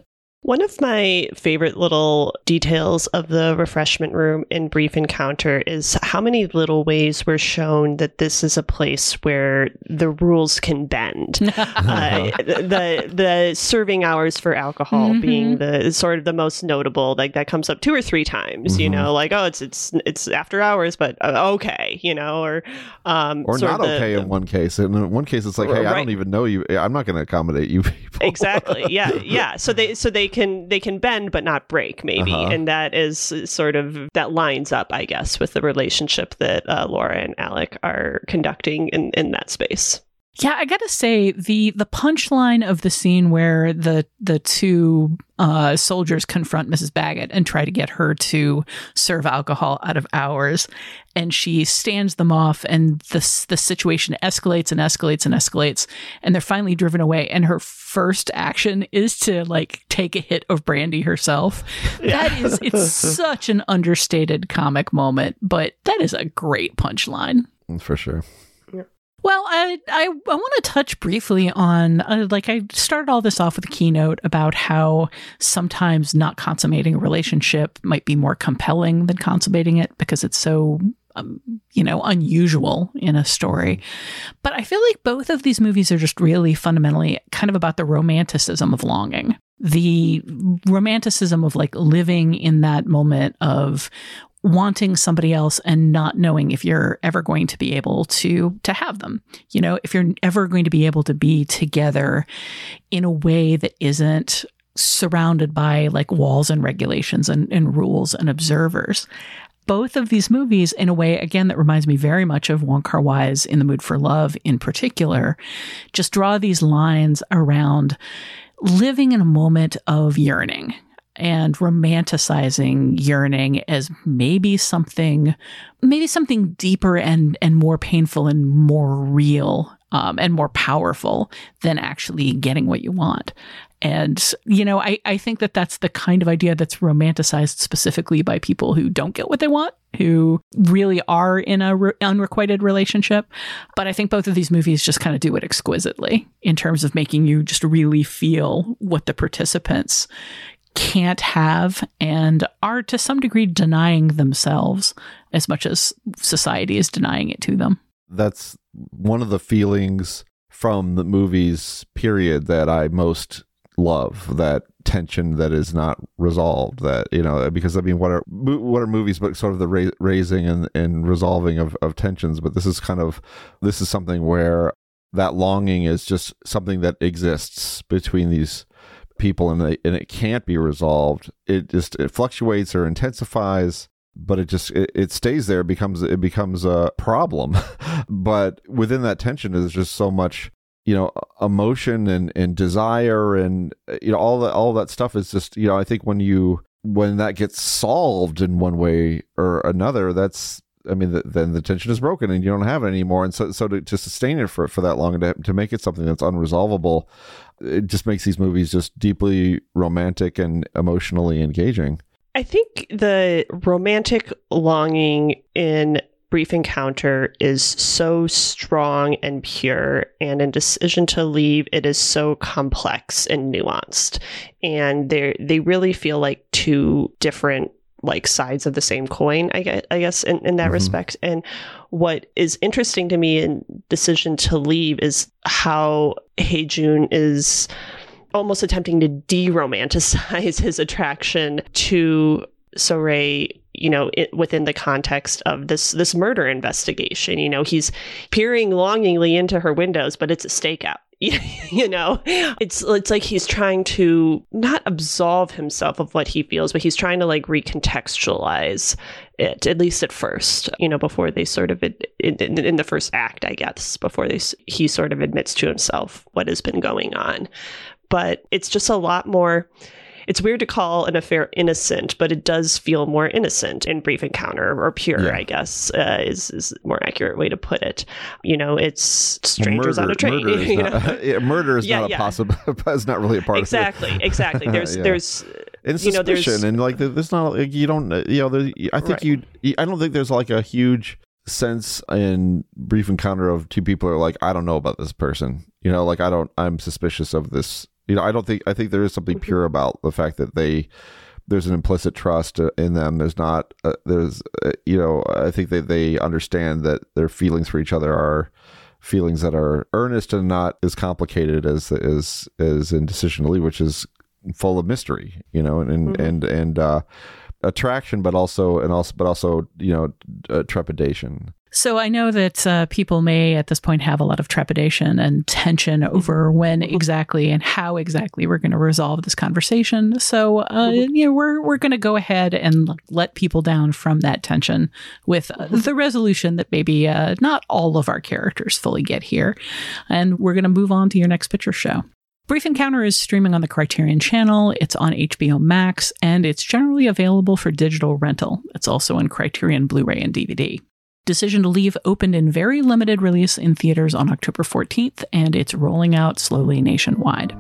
One of my favorite little details of the refreshment room in Brief Encounter is how many little ways we're shown that this is a place where the rules can bend. uh, the the serving hours for alcohol mm-hmm. being the sort of the most notable. Like that comes up two or three times. Mm-hmm. You know, like oh, it's it's it's after hours, but uh, okay, you know, or um, or not the, okay the, in one case. And in one case, it's like, hey, right. I don't even know you. I'm not going to accommodate you people. Exactly. Yeah. Yeah. So they so they can they can bend but not break, maybe, uh-huh. and that is sort of that lines up, I guess, with the relationship that uh, Laura and Alec are conducting in, in that space. Yeah, I gotta say the the punchline of the scene where the the two uh, soldiers confront Missus Baggett and try to get her to serve alcohol out of hours, and she stands them off, and the the situation escalates and escalates and escalates, and they're finally driven away. And her first action is to like take a hit of brandy herself. Yeah. That is, it's such an understated comic moment, but that is a great punchline for sure. Well, I I, I want to touch briefly on, uh, like I started all this off with a keynote about how sometimes not consummating a relationship might be more compelling than consummating it because it's so, um, you know, unusual in a story. But I feel like both of these movies are just really fundamentally kind of about the romanticism of longing. The romanticism of like living in that moment of wanting somebody else and not knowing if you're ever going to be able to to have them. You know, if you're ever going to be able to be together in a way that isn't surrounded by like walls and regulations and, and rules and observers. Both of these movies, in a way, again, that reminds me very much of Wong Kar-wai's In the Mood for Love in particular, just draw these lines around living in a moment of yearning and romanticizing yearning as maybe something, maybe something deeper and, and more painful and more real um, and more powerful than actually getting what you want. And, you know, I, I think that that's the kind of idea that's romanticized specifically by people who don't get what they want, who really are in a re- unrequited relationship. But I think both of these movies just kind of do it exquisitely in terms of making you just really feel what the participants can't have and are to some degree denying themselves as much as society is denying it to them. That's one of the feelings from the movies period that I most love, that tension that is not resolved, that, you know, because I mean, what are what are movies but sort of the ra- raising and, and resolving of, of tensions, but this is kind of, this is something where that longing is just something that exists between these people and, they, and it can't be resolved. It just, it fluctuates or intensifies, but it just, it, it stays there, becomes, it becomes a problem. But within that tension is just so much, you know, emotion and, and desire and, you know, all that, all that stuff is just, you know, I think when you, when that gets solved in one way or another, that's, I mean, the, then the tension is broken and you don't have it anymore. And so, so to, to sustain it for, for that long and to, to make it something that's unresolvable, it just makes these movies just deeply romantic and emotionally engaging. I think the romantic longing in Brief Encounter is so strong and pure, and in Decision to Leave, it is so complex and nuanced. And they they really feel like two different like sides of the same coin, I guess, I guess in, in that mm-hmm. respect. And what is interesting to me in Decision to Leave is how Hae-jun is almost attempting to de-romanticize his attraction to So-rae, you know, it, within the context of this this murder investigation. You know, he's peering longingly into her windows, but it's a stakeout. You know, it's it's like he's trying to not absolve himself of what he feels, but he's trying to like recontextualize it, at least at first, you know, before they sort of, in, in, in the first act, I guess, before they he sort of admits to himself what has been going on. But it's just a lot more. It's weird to call an affair innocent, but it does feel more innocent in Brief Encounter, or pure, yeah. I guess, uh, is is a more accurate way to put it. You know, it's strangers murder, on a train. Murder is, not, yeah, murder is yeah, not a yeah. possible. It's not really a part exactly, of it. Exactly, exactly. There's, yeah. there's, and you know, there's suspicion, and like there's not, like, you don't, you know, there, I think right. you, I don't think there's like a huge sense in Brief Encounter of two people are like, I don't know about this person. You know, like I don't, I'm suspicious of this. You know, I don't think I think there is something pure about the fact that they there's an implicit trust in them. There's not uh, there's uh, you know, I think that they understand that their feelings for each other are feelings that are earnest and not as complicated as as as in Decision to Leave, which is full of mystery, you know, and and mm-hmm. and, and uh, attraction, but also and also but also you know uh, trepidation. So I know that uh, people may at this point have a lot of trepidation and tension over when exactly and how exactly we're going to resolve this conversation. So uh, you know we're we're going to go ahead and let people down from that tension with uh, the resolution that maybe uh, not all of our characters fully get here, and we're going to move on to your next picture show. Brief Encounter is streaming on the Criterion Channel, it's on H B O Max, and it's generally available for digital rental. It's also in Criterion Blu-ray and D V D. Decision to Leave opened in very limited release in theaters on October fourteenth, and it's rolling out slowly nationwide.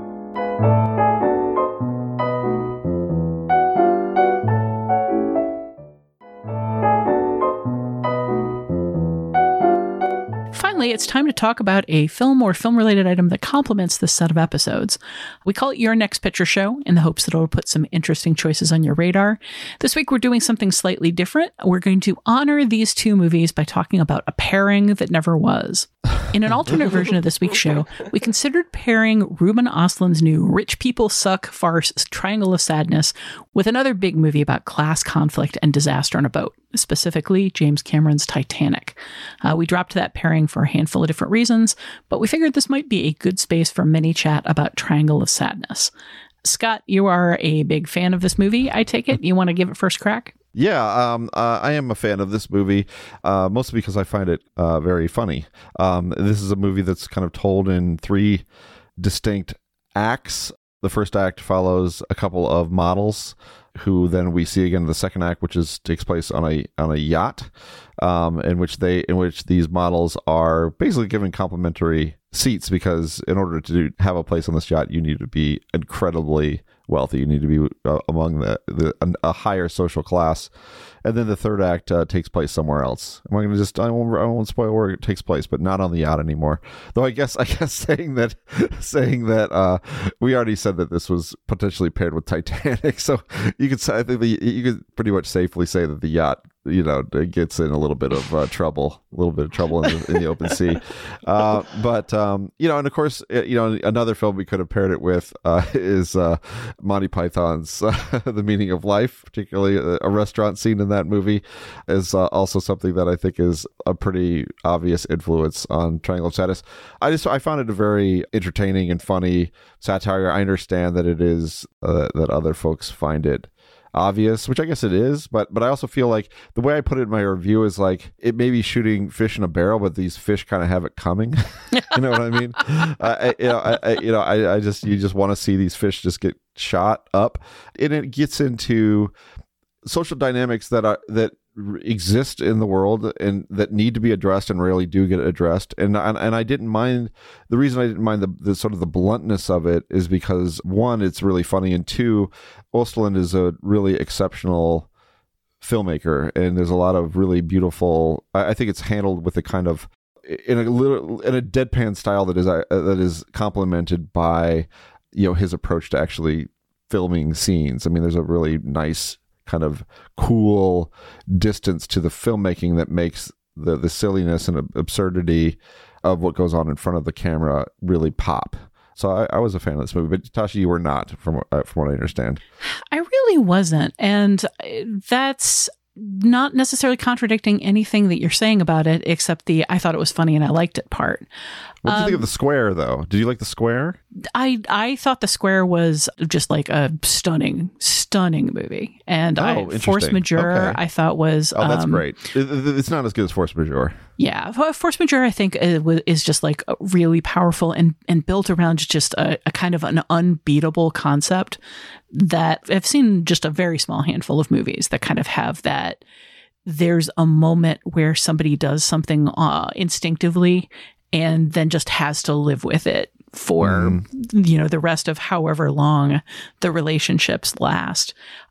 Finally, it's time to talk about a film or film-related item that complements this set of episodes. We call it Your Next Picture Show in the hopes that it'll put some interesting choices on your radar. This week, we're doing something slightly different. We're going to honor these two movies by talking about a pairing that never was. In an alternate version of this week's show, we considered pairing Ruben Östlund's new Rich People Suck farce Triangle of Sadness with another big movie about class conflict and disaster on a boat, specifically James Cameron's Titanic. Uh, we dropped that pairing for a handful of different reasons, but we figured this might be a good space for mini chat about Triangle of Sadness. Scott, you are a big fan of this movie, I take it. You want to give it first crack? Yeah, um, uh, I am a fan of this movie, uh, mostly because I find it uh, very funny. Um, this is a movie that's kind of told in three distinct acts. The first act follows a couple of models who then we see again in the second act, which is takes place on a on a yacht, um, in which they in which these models are basically given complimentary seats because in order to have a place on this yacht, you need to be incredibly wealthy. You need to be uh, among the, the a higher social class. And then the third act uh, takes place somewhere else. I'm going to just I won't, I won't spoil where it takes place, but not on the yacht anymore. Though I guess I guess saying that saying that uh, we already said that this was potentially paired with Titanic, so you could say I think the, you could pretty much safely say that the yacht, you know, it gets in a little bit of uh, trouble, a little bit of trouble in the, in the open sea. Uh, but, um, you know, and of course, you know, another film we could have paired it with uh, is uh, Monty Python's uh, The Meaning of Life, particularly a, a restaurant scene in that movie is uh, also something that I think is a pretty obvious influence on Triangle of Sadness. I just, I found it a very entertaining and funny satire. I understand that it is, uh, that other folks find it obvious, which I guess it is, but but I also feel like the way I put it in my review is like it may be shooting fish in a barrel, but these fish kind of have it coming. You know what I mean? I, you know, I, I, you know, I, I just you just want to see these fish just get shot up, and it gets into social dynamics that are that exist in the world and that need to be addressed and rarely do get addressed. And and, and I didn't mind the reason I didn't mind the, the sort of the bluntness of it is because one, it's really funny, and two, Östlund is a really exceptional filmmaker, and there's a lot of really beautiful. I, I think it's handled with a kind of in a little in a deadpan style that is uh, that is complemented by you know his approach to actually filming scenes. I mean, there's a really nice kind of cool distance to the filmmaking that makes the the silliness and absurdity of what goes on in front of the camera really pop. So I, I was a fan of this movie, but Tasha, you were not, from uh, from what I understand. I really wasn't, and that's not necessarily contradicting anything that you're saying about it, except the I thought it was funny and I liked it part. What did you um, think of the square, though? Did you like the square? I I thought the square was just like a stunning, stunning movie, and oh, I, Force Majeure okay. I thought was oh that's um, great. It, it's not as good as Force Majeure. Yeah, Force Majeure I think is just like really powerful and and built around just a, a kind of an unbeatable concept that I've seen just a very small handful of movies that kind of have that. There's a moment where somebody does something uh, instinctively and then just has to live with it for, mm. you know, the rest of however long the relationships last.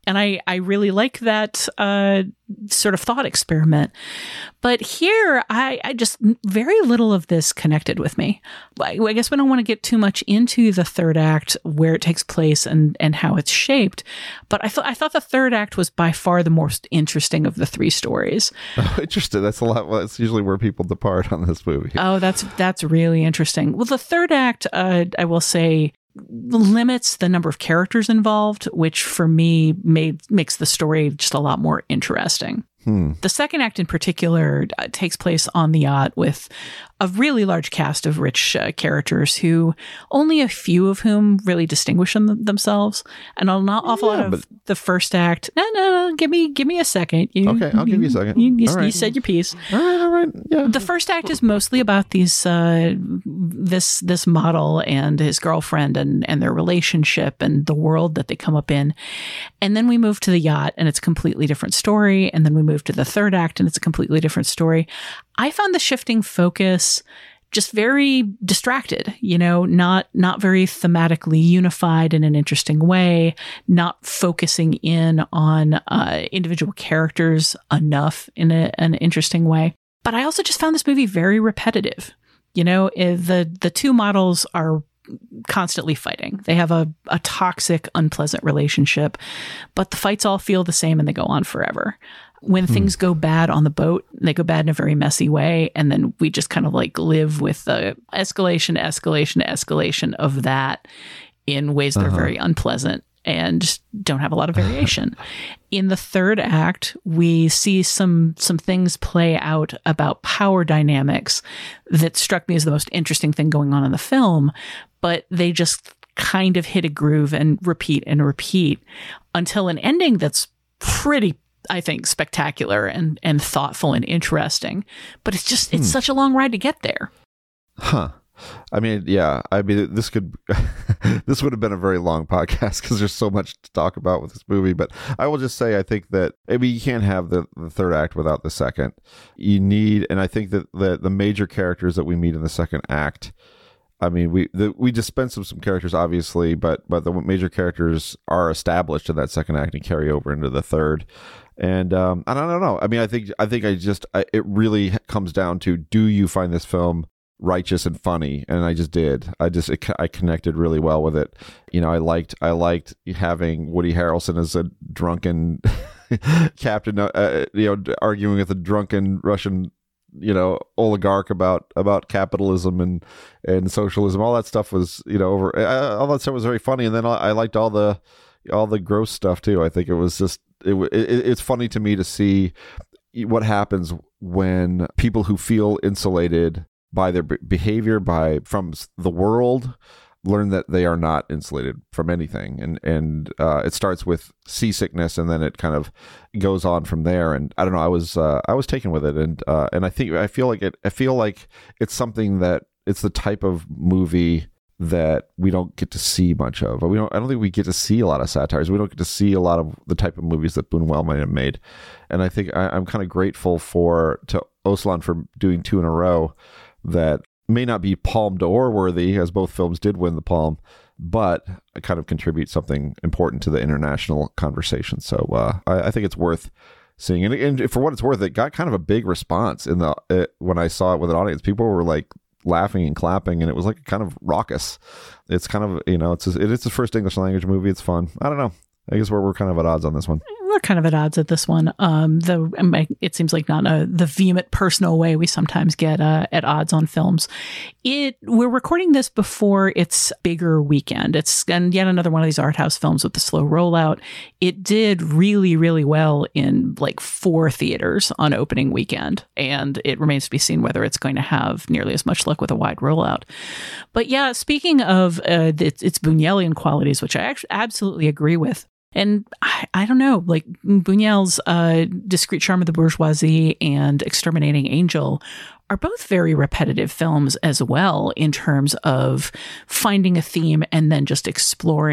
And I, I really like that uh, sort of thought experiment. But here, I, I just, very little of this connected with me. I, I guess we don't want to get too much into the third act, where it takes place and, and how it's shaped. But I thought I thought the third act was by far the most interesting of the three stories. Oh, interesting. That's a lot. Well, that's usually where people depart on this movie. Oh, that's that's really interesting. Well, the third act, uh, I will say, limits the number of characters involved, which for me made makes the story just a lot more interesting. Hmm. The second act in particular uh, takes place on the yacht with a really large cast of rich uh, characters who only a few of whom really distinguish them, themselves. And an awful Yeah, lot of but- the first act. No, no, no. Give me, give me a second. You, Okay, I'll give you a second. You, you, All right. you said your piece. All right, all right. Yeah. The first act is mostly about these uh, this this model and his girlfriend and and their relationship and the world that they come up in, and then we move to the yacht and it's a completely different story, and then we move to the third act and it's a completely different story. I found the shifting focus just very distracted, you know, not not very thematically unified in an interesting way, not focusing in on uh, individual characters enough in a, an interesting way. But I also just found this movie very repetitive. You know, if the the two models are constantly fighting. They have a, a toxic, unpleasant relationship, but the fights all feel the same and they go on forever. When hmm. things go bad on the boat, they go bad in a very messy way. And then we just kind of like live with the escalation, escalation, escalation of that in ways that uh-huh. are very unpleasant and don't have a lot of variation. In the third act, we see some some things play out about power dynamics that struck me as the most interesting thing going on in the film, but they just kind of hit a groove and repeat and repeat until an ending that's pretty, I think, spectacular and, and thoughtful and interesting. But it's just, it's hmm. such a long ride to get there. Huh. I mean, yeah, I mean, this could, this would have been a very long podcast because there's so much to talk about with this movie. But I will just say, I think that, I mean, you can't have the, the third act without the second. You need, and I think that the, the major characters that we meet in the second act, I mean, we the, we dispense of some characters, obviously, but but the major characters are established in that second act and carry over into the third. And um, I don't know. I mean, I think I think I just I, it really comes down to, do you find this film righteous and funny? And I just did. I just it, I connected really well with it. You know, I liked I liked having Woody Harrelson as a drunken captain, uh, you know, arguing with a drunken Russian, you know, oligarch about about capitalism and and socialism. All that stuff was, you know, over. Uh, all that stuff was very funny. And then I, I liked all the all the gross stuff too. I think it was just it, it. It's funny to me to see what happens when people who feel insulated by their behavior, by from the world, learn that they are not insulated from anything. And and uh, it starts with seasickness, and then it kind of goes on from there. And I don't know, I was uh, I was taken with it, and uh, and I think I feel like it. I feel like it's something that it's the type of movie that we don't get to see much of. We don't. I don't think we get to see a lot of satires. We don't get to see a lot of the type of movies that Buñuel might have made. And I think I, I'm kind of grateful for to Öcalan for doing two in a row that may not be Palme d'Or worthy, as both films did win the Palme, but kind of contribute something important to the international conversation. So uh, I, I think it's worth seeing. And, and for what it's worth, it got kind of a big response in the uh, when I saw it with an audience. People were like laughing and clapping, and it was like kind of raucous. It's kind of, you know, it's it is the first English language movie. It's fun. I don't know. I guess we're we're kind of at odds on this one. We're kind of at odds at this one. Um, though it seems like not a, the vehement personal way we sometimes get uh, at odds on films. It we're recording this before its bigger weekend. It's and yet another one of these art house films with the slow rollout. It did really, really well in like four theaters on opening weekend, and it remains to be seen whether it's going to have nearly as much luck with a wide rollout. But yeah, speaking of uh, its, its Buñuelian qualities, which I actually absolutely agree with. And I, I don't know, like Buñuel's uh, Discreet Charm of the Bourgeoisie and Exterminating Angel are both very repetitive films as well in terms of finding a theme and then just exploring it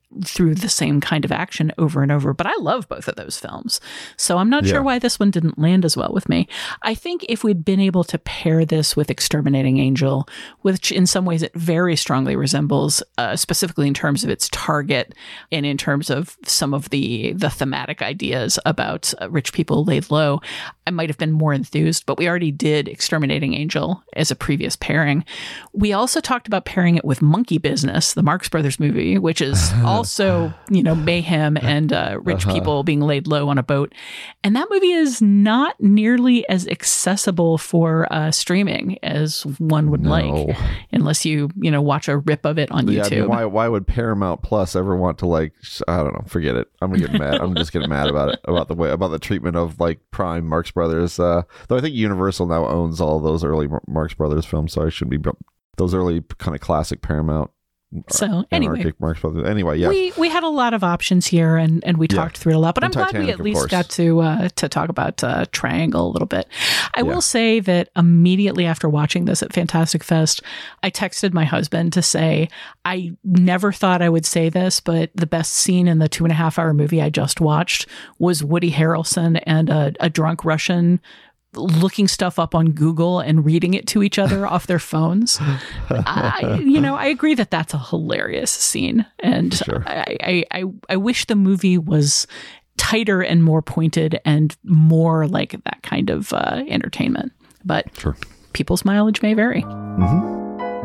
through the same kind of action over and over. But I love both of those films. So I'm not Yeah. sure why this one didn't land as well with me. I think if we'd been able to pair this with Exterminating Angel, which in some ways it very strongly resembles, uh, specifically in terms of its target and in terms of some of the, the thematic ideas about uh, rich people laid low, I might have been more enthused. But we already did Exterminating Angel as a previous pairing. We also talked about pairing it with Monkey Business, the Marx Brothers movie, which is also, you know, mayhem and uh, rich Uh-huh. people being laid low on a boat. And that movie is not nearly as accessible for uh, streaming as one would No. like, unless you, you know, watch a rip of it on Yeah, I YouTube. mean, why why would Paramount Plus ever want to like s- I don't know, forget it. I'm gonna get mad. I'm just getting mad about it, about the way about the treatment of like Prime Marx Brothers. Uh, though I think Universal now owns all those early Mar- Marx Brothers films, so I should be those early kind of classic Paramount. So anyway, anarchic Marx Brothers. Anyway, yeah, we we had a lot of options here, and, and we Yeah. talked through it a lot. But And I'm glad Titanic, we at of least course. got to uh, to talk about uh, Triangle a little bit. I Yeah. will say that immediately after watching this at Fantastic Fest, I texted my husband to say I never thought I would say this, but the best scene in the two and a half hour movie I just watched was Woody Harrelson and a, a drunk Russian looking stuff up on Google and reading it to each other off their phones. I, you know, I agree that that's a hilarious scene, and Sure. I, I, I, I wish the movie was tighter and more pointed and more like that kind of uh, entertainment. But Sure. people's mileage may vary. Mm-hmm.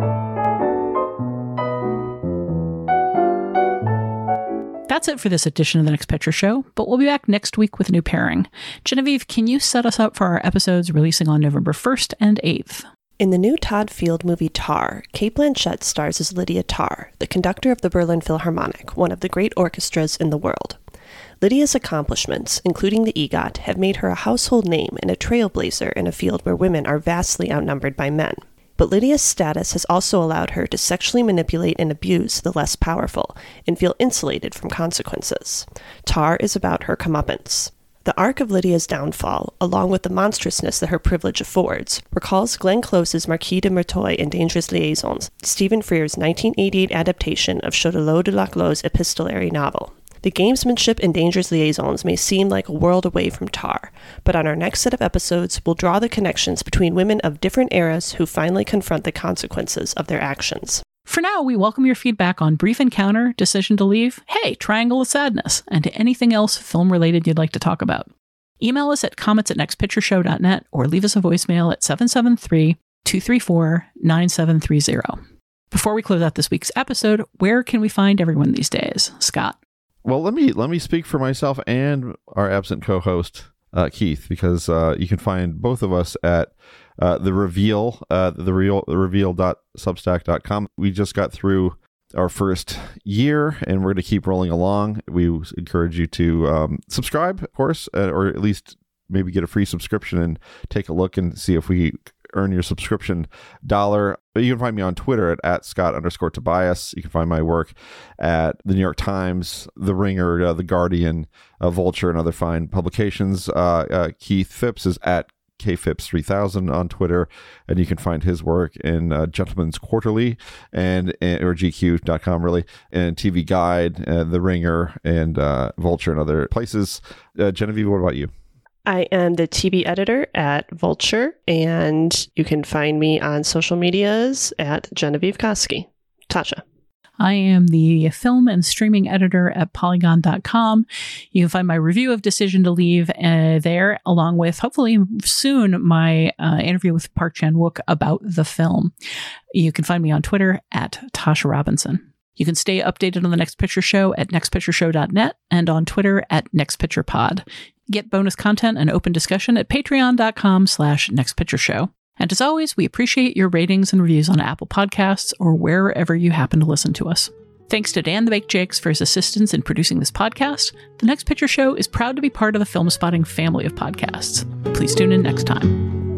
That's it for this edition of The Next Picture Show, but we'll be back next week with a new pairing. Genevieve, can you set us up for our episodes releasing on November first and eighth? In the new Todd Field movie Tar, Cate Blanchett stars as Lydia Tarr, the conductor of the Berlin Philharmonic, one of the great orchestras in the world. Lydia's accomplishments, including the EGOT, have made her a household name and a trailblazer in a field where women are vastly outnumbered by men. But Lydia's status has also allowed her to sexually manipulate and abuse the less powerful and feel insulated from consequences. Tar is about her comeuppance. The arc of Lydia's downfall, along with the monstrousness that her privilege affords, recalls Glenn Close's Marquis de Merteuil in Dangerous Liaisons, Stephen Frears' nineteen eighty-eight adaptation of Chodelot de Laclos' epistolary novel. The gamesmanship in Dangerous Liaisons may seem like a world away from Tar, but on our next set of episodes, we'll draw the connections between women of different eras who finally confront the consequences of their actions. For now, we welcome your feedback on Brief Encounter, Decision to Leave, Hey, Triangle of Sadness, and anything else film-related you'd like to talk about. Email us at comments at next picture show dot net or leave us a voicemail at seven seven three, two three four, nine seven three zero. Before we close out this week's episode, where can we find everyone these days? Scott? Well, let me let me speak for myself and our absent co-host uh, Keith, because uh, you can find both of us at uh, the Reveal, uh, the real the reveal dot substack dot com. We just got through our first year, and we're going to keep rolling along. We encourage you to um, subscribe, of course, uh, or at least maybe get a free subscription and take a look and see if we earn your subscription dollar. You can find me on Twitter at, at Scott underscore Tobias. You can find my work at the New York Times, The Ringer, uh, The Guardian, uh, Vulture, and other fine publications. Uh, uh, Keith Phipps is at K Phipps three thousand on Twitter, and you can find his work in uh, Gentleman's Quarterly and, and or G Q dot com really, and T V Guide, uh, The Ringer, and uh, Vulture, and other places. Uh, Genevieve, what about you? I am the T V editor at Vulture, and you can find me on social medias at Genevieve Koski. Tasha. I am the film and streaming editor at polygon dot com. You can find my review of Decision to Leave uh, there, along with hopefully soon my uh, interview with Park Chan-wook about the film. You can find me on Twitter at Tasha Robinson. You can stay updated on The Next Picture Show at next picture show dot net and on Twitter at next picture pod. Get bonus content and open discussion at patreon dot com slash next picture show. And as always, we appreciate your ratings and reviews on Apple Podcasts or wherever you happen to listen to us. Thanks to Dan the Baked Jakes for his assistance in producing this podcast. The Next Picture Show is proud to be part of the Film Spotting family of podcasts. Please tune in next time.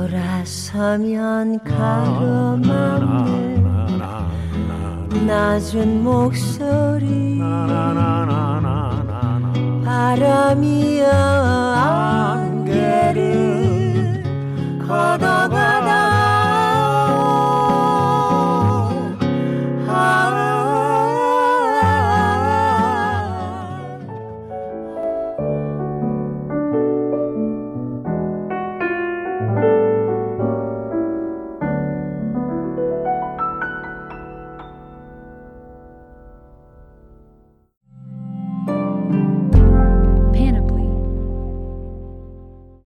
돌아서면 가로막는 낮은 목소리 바람이여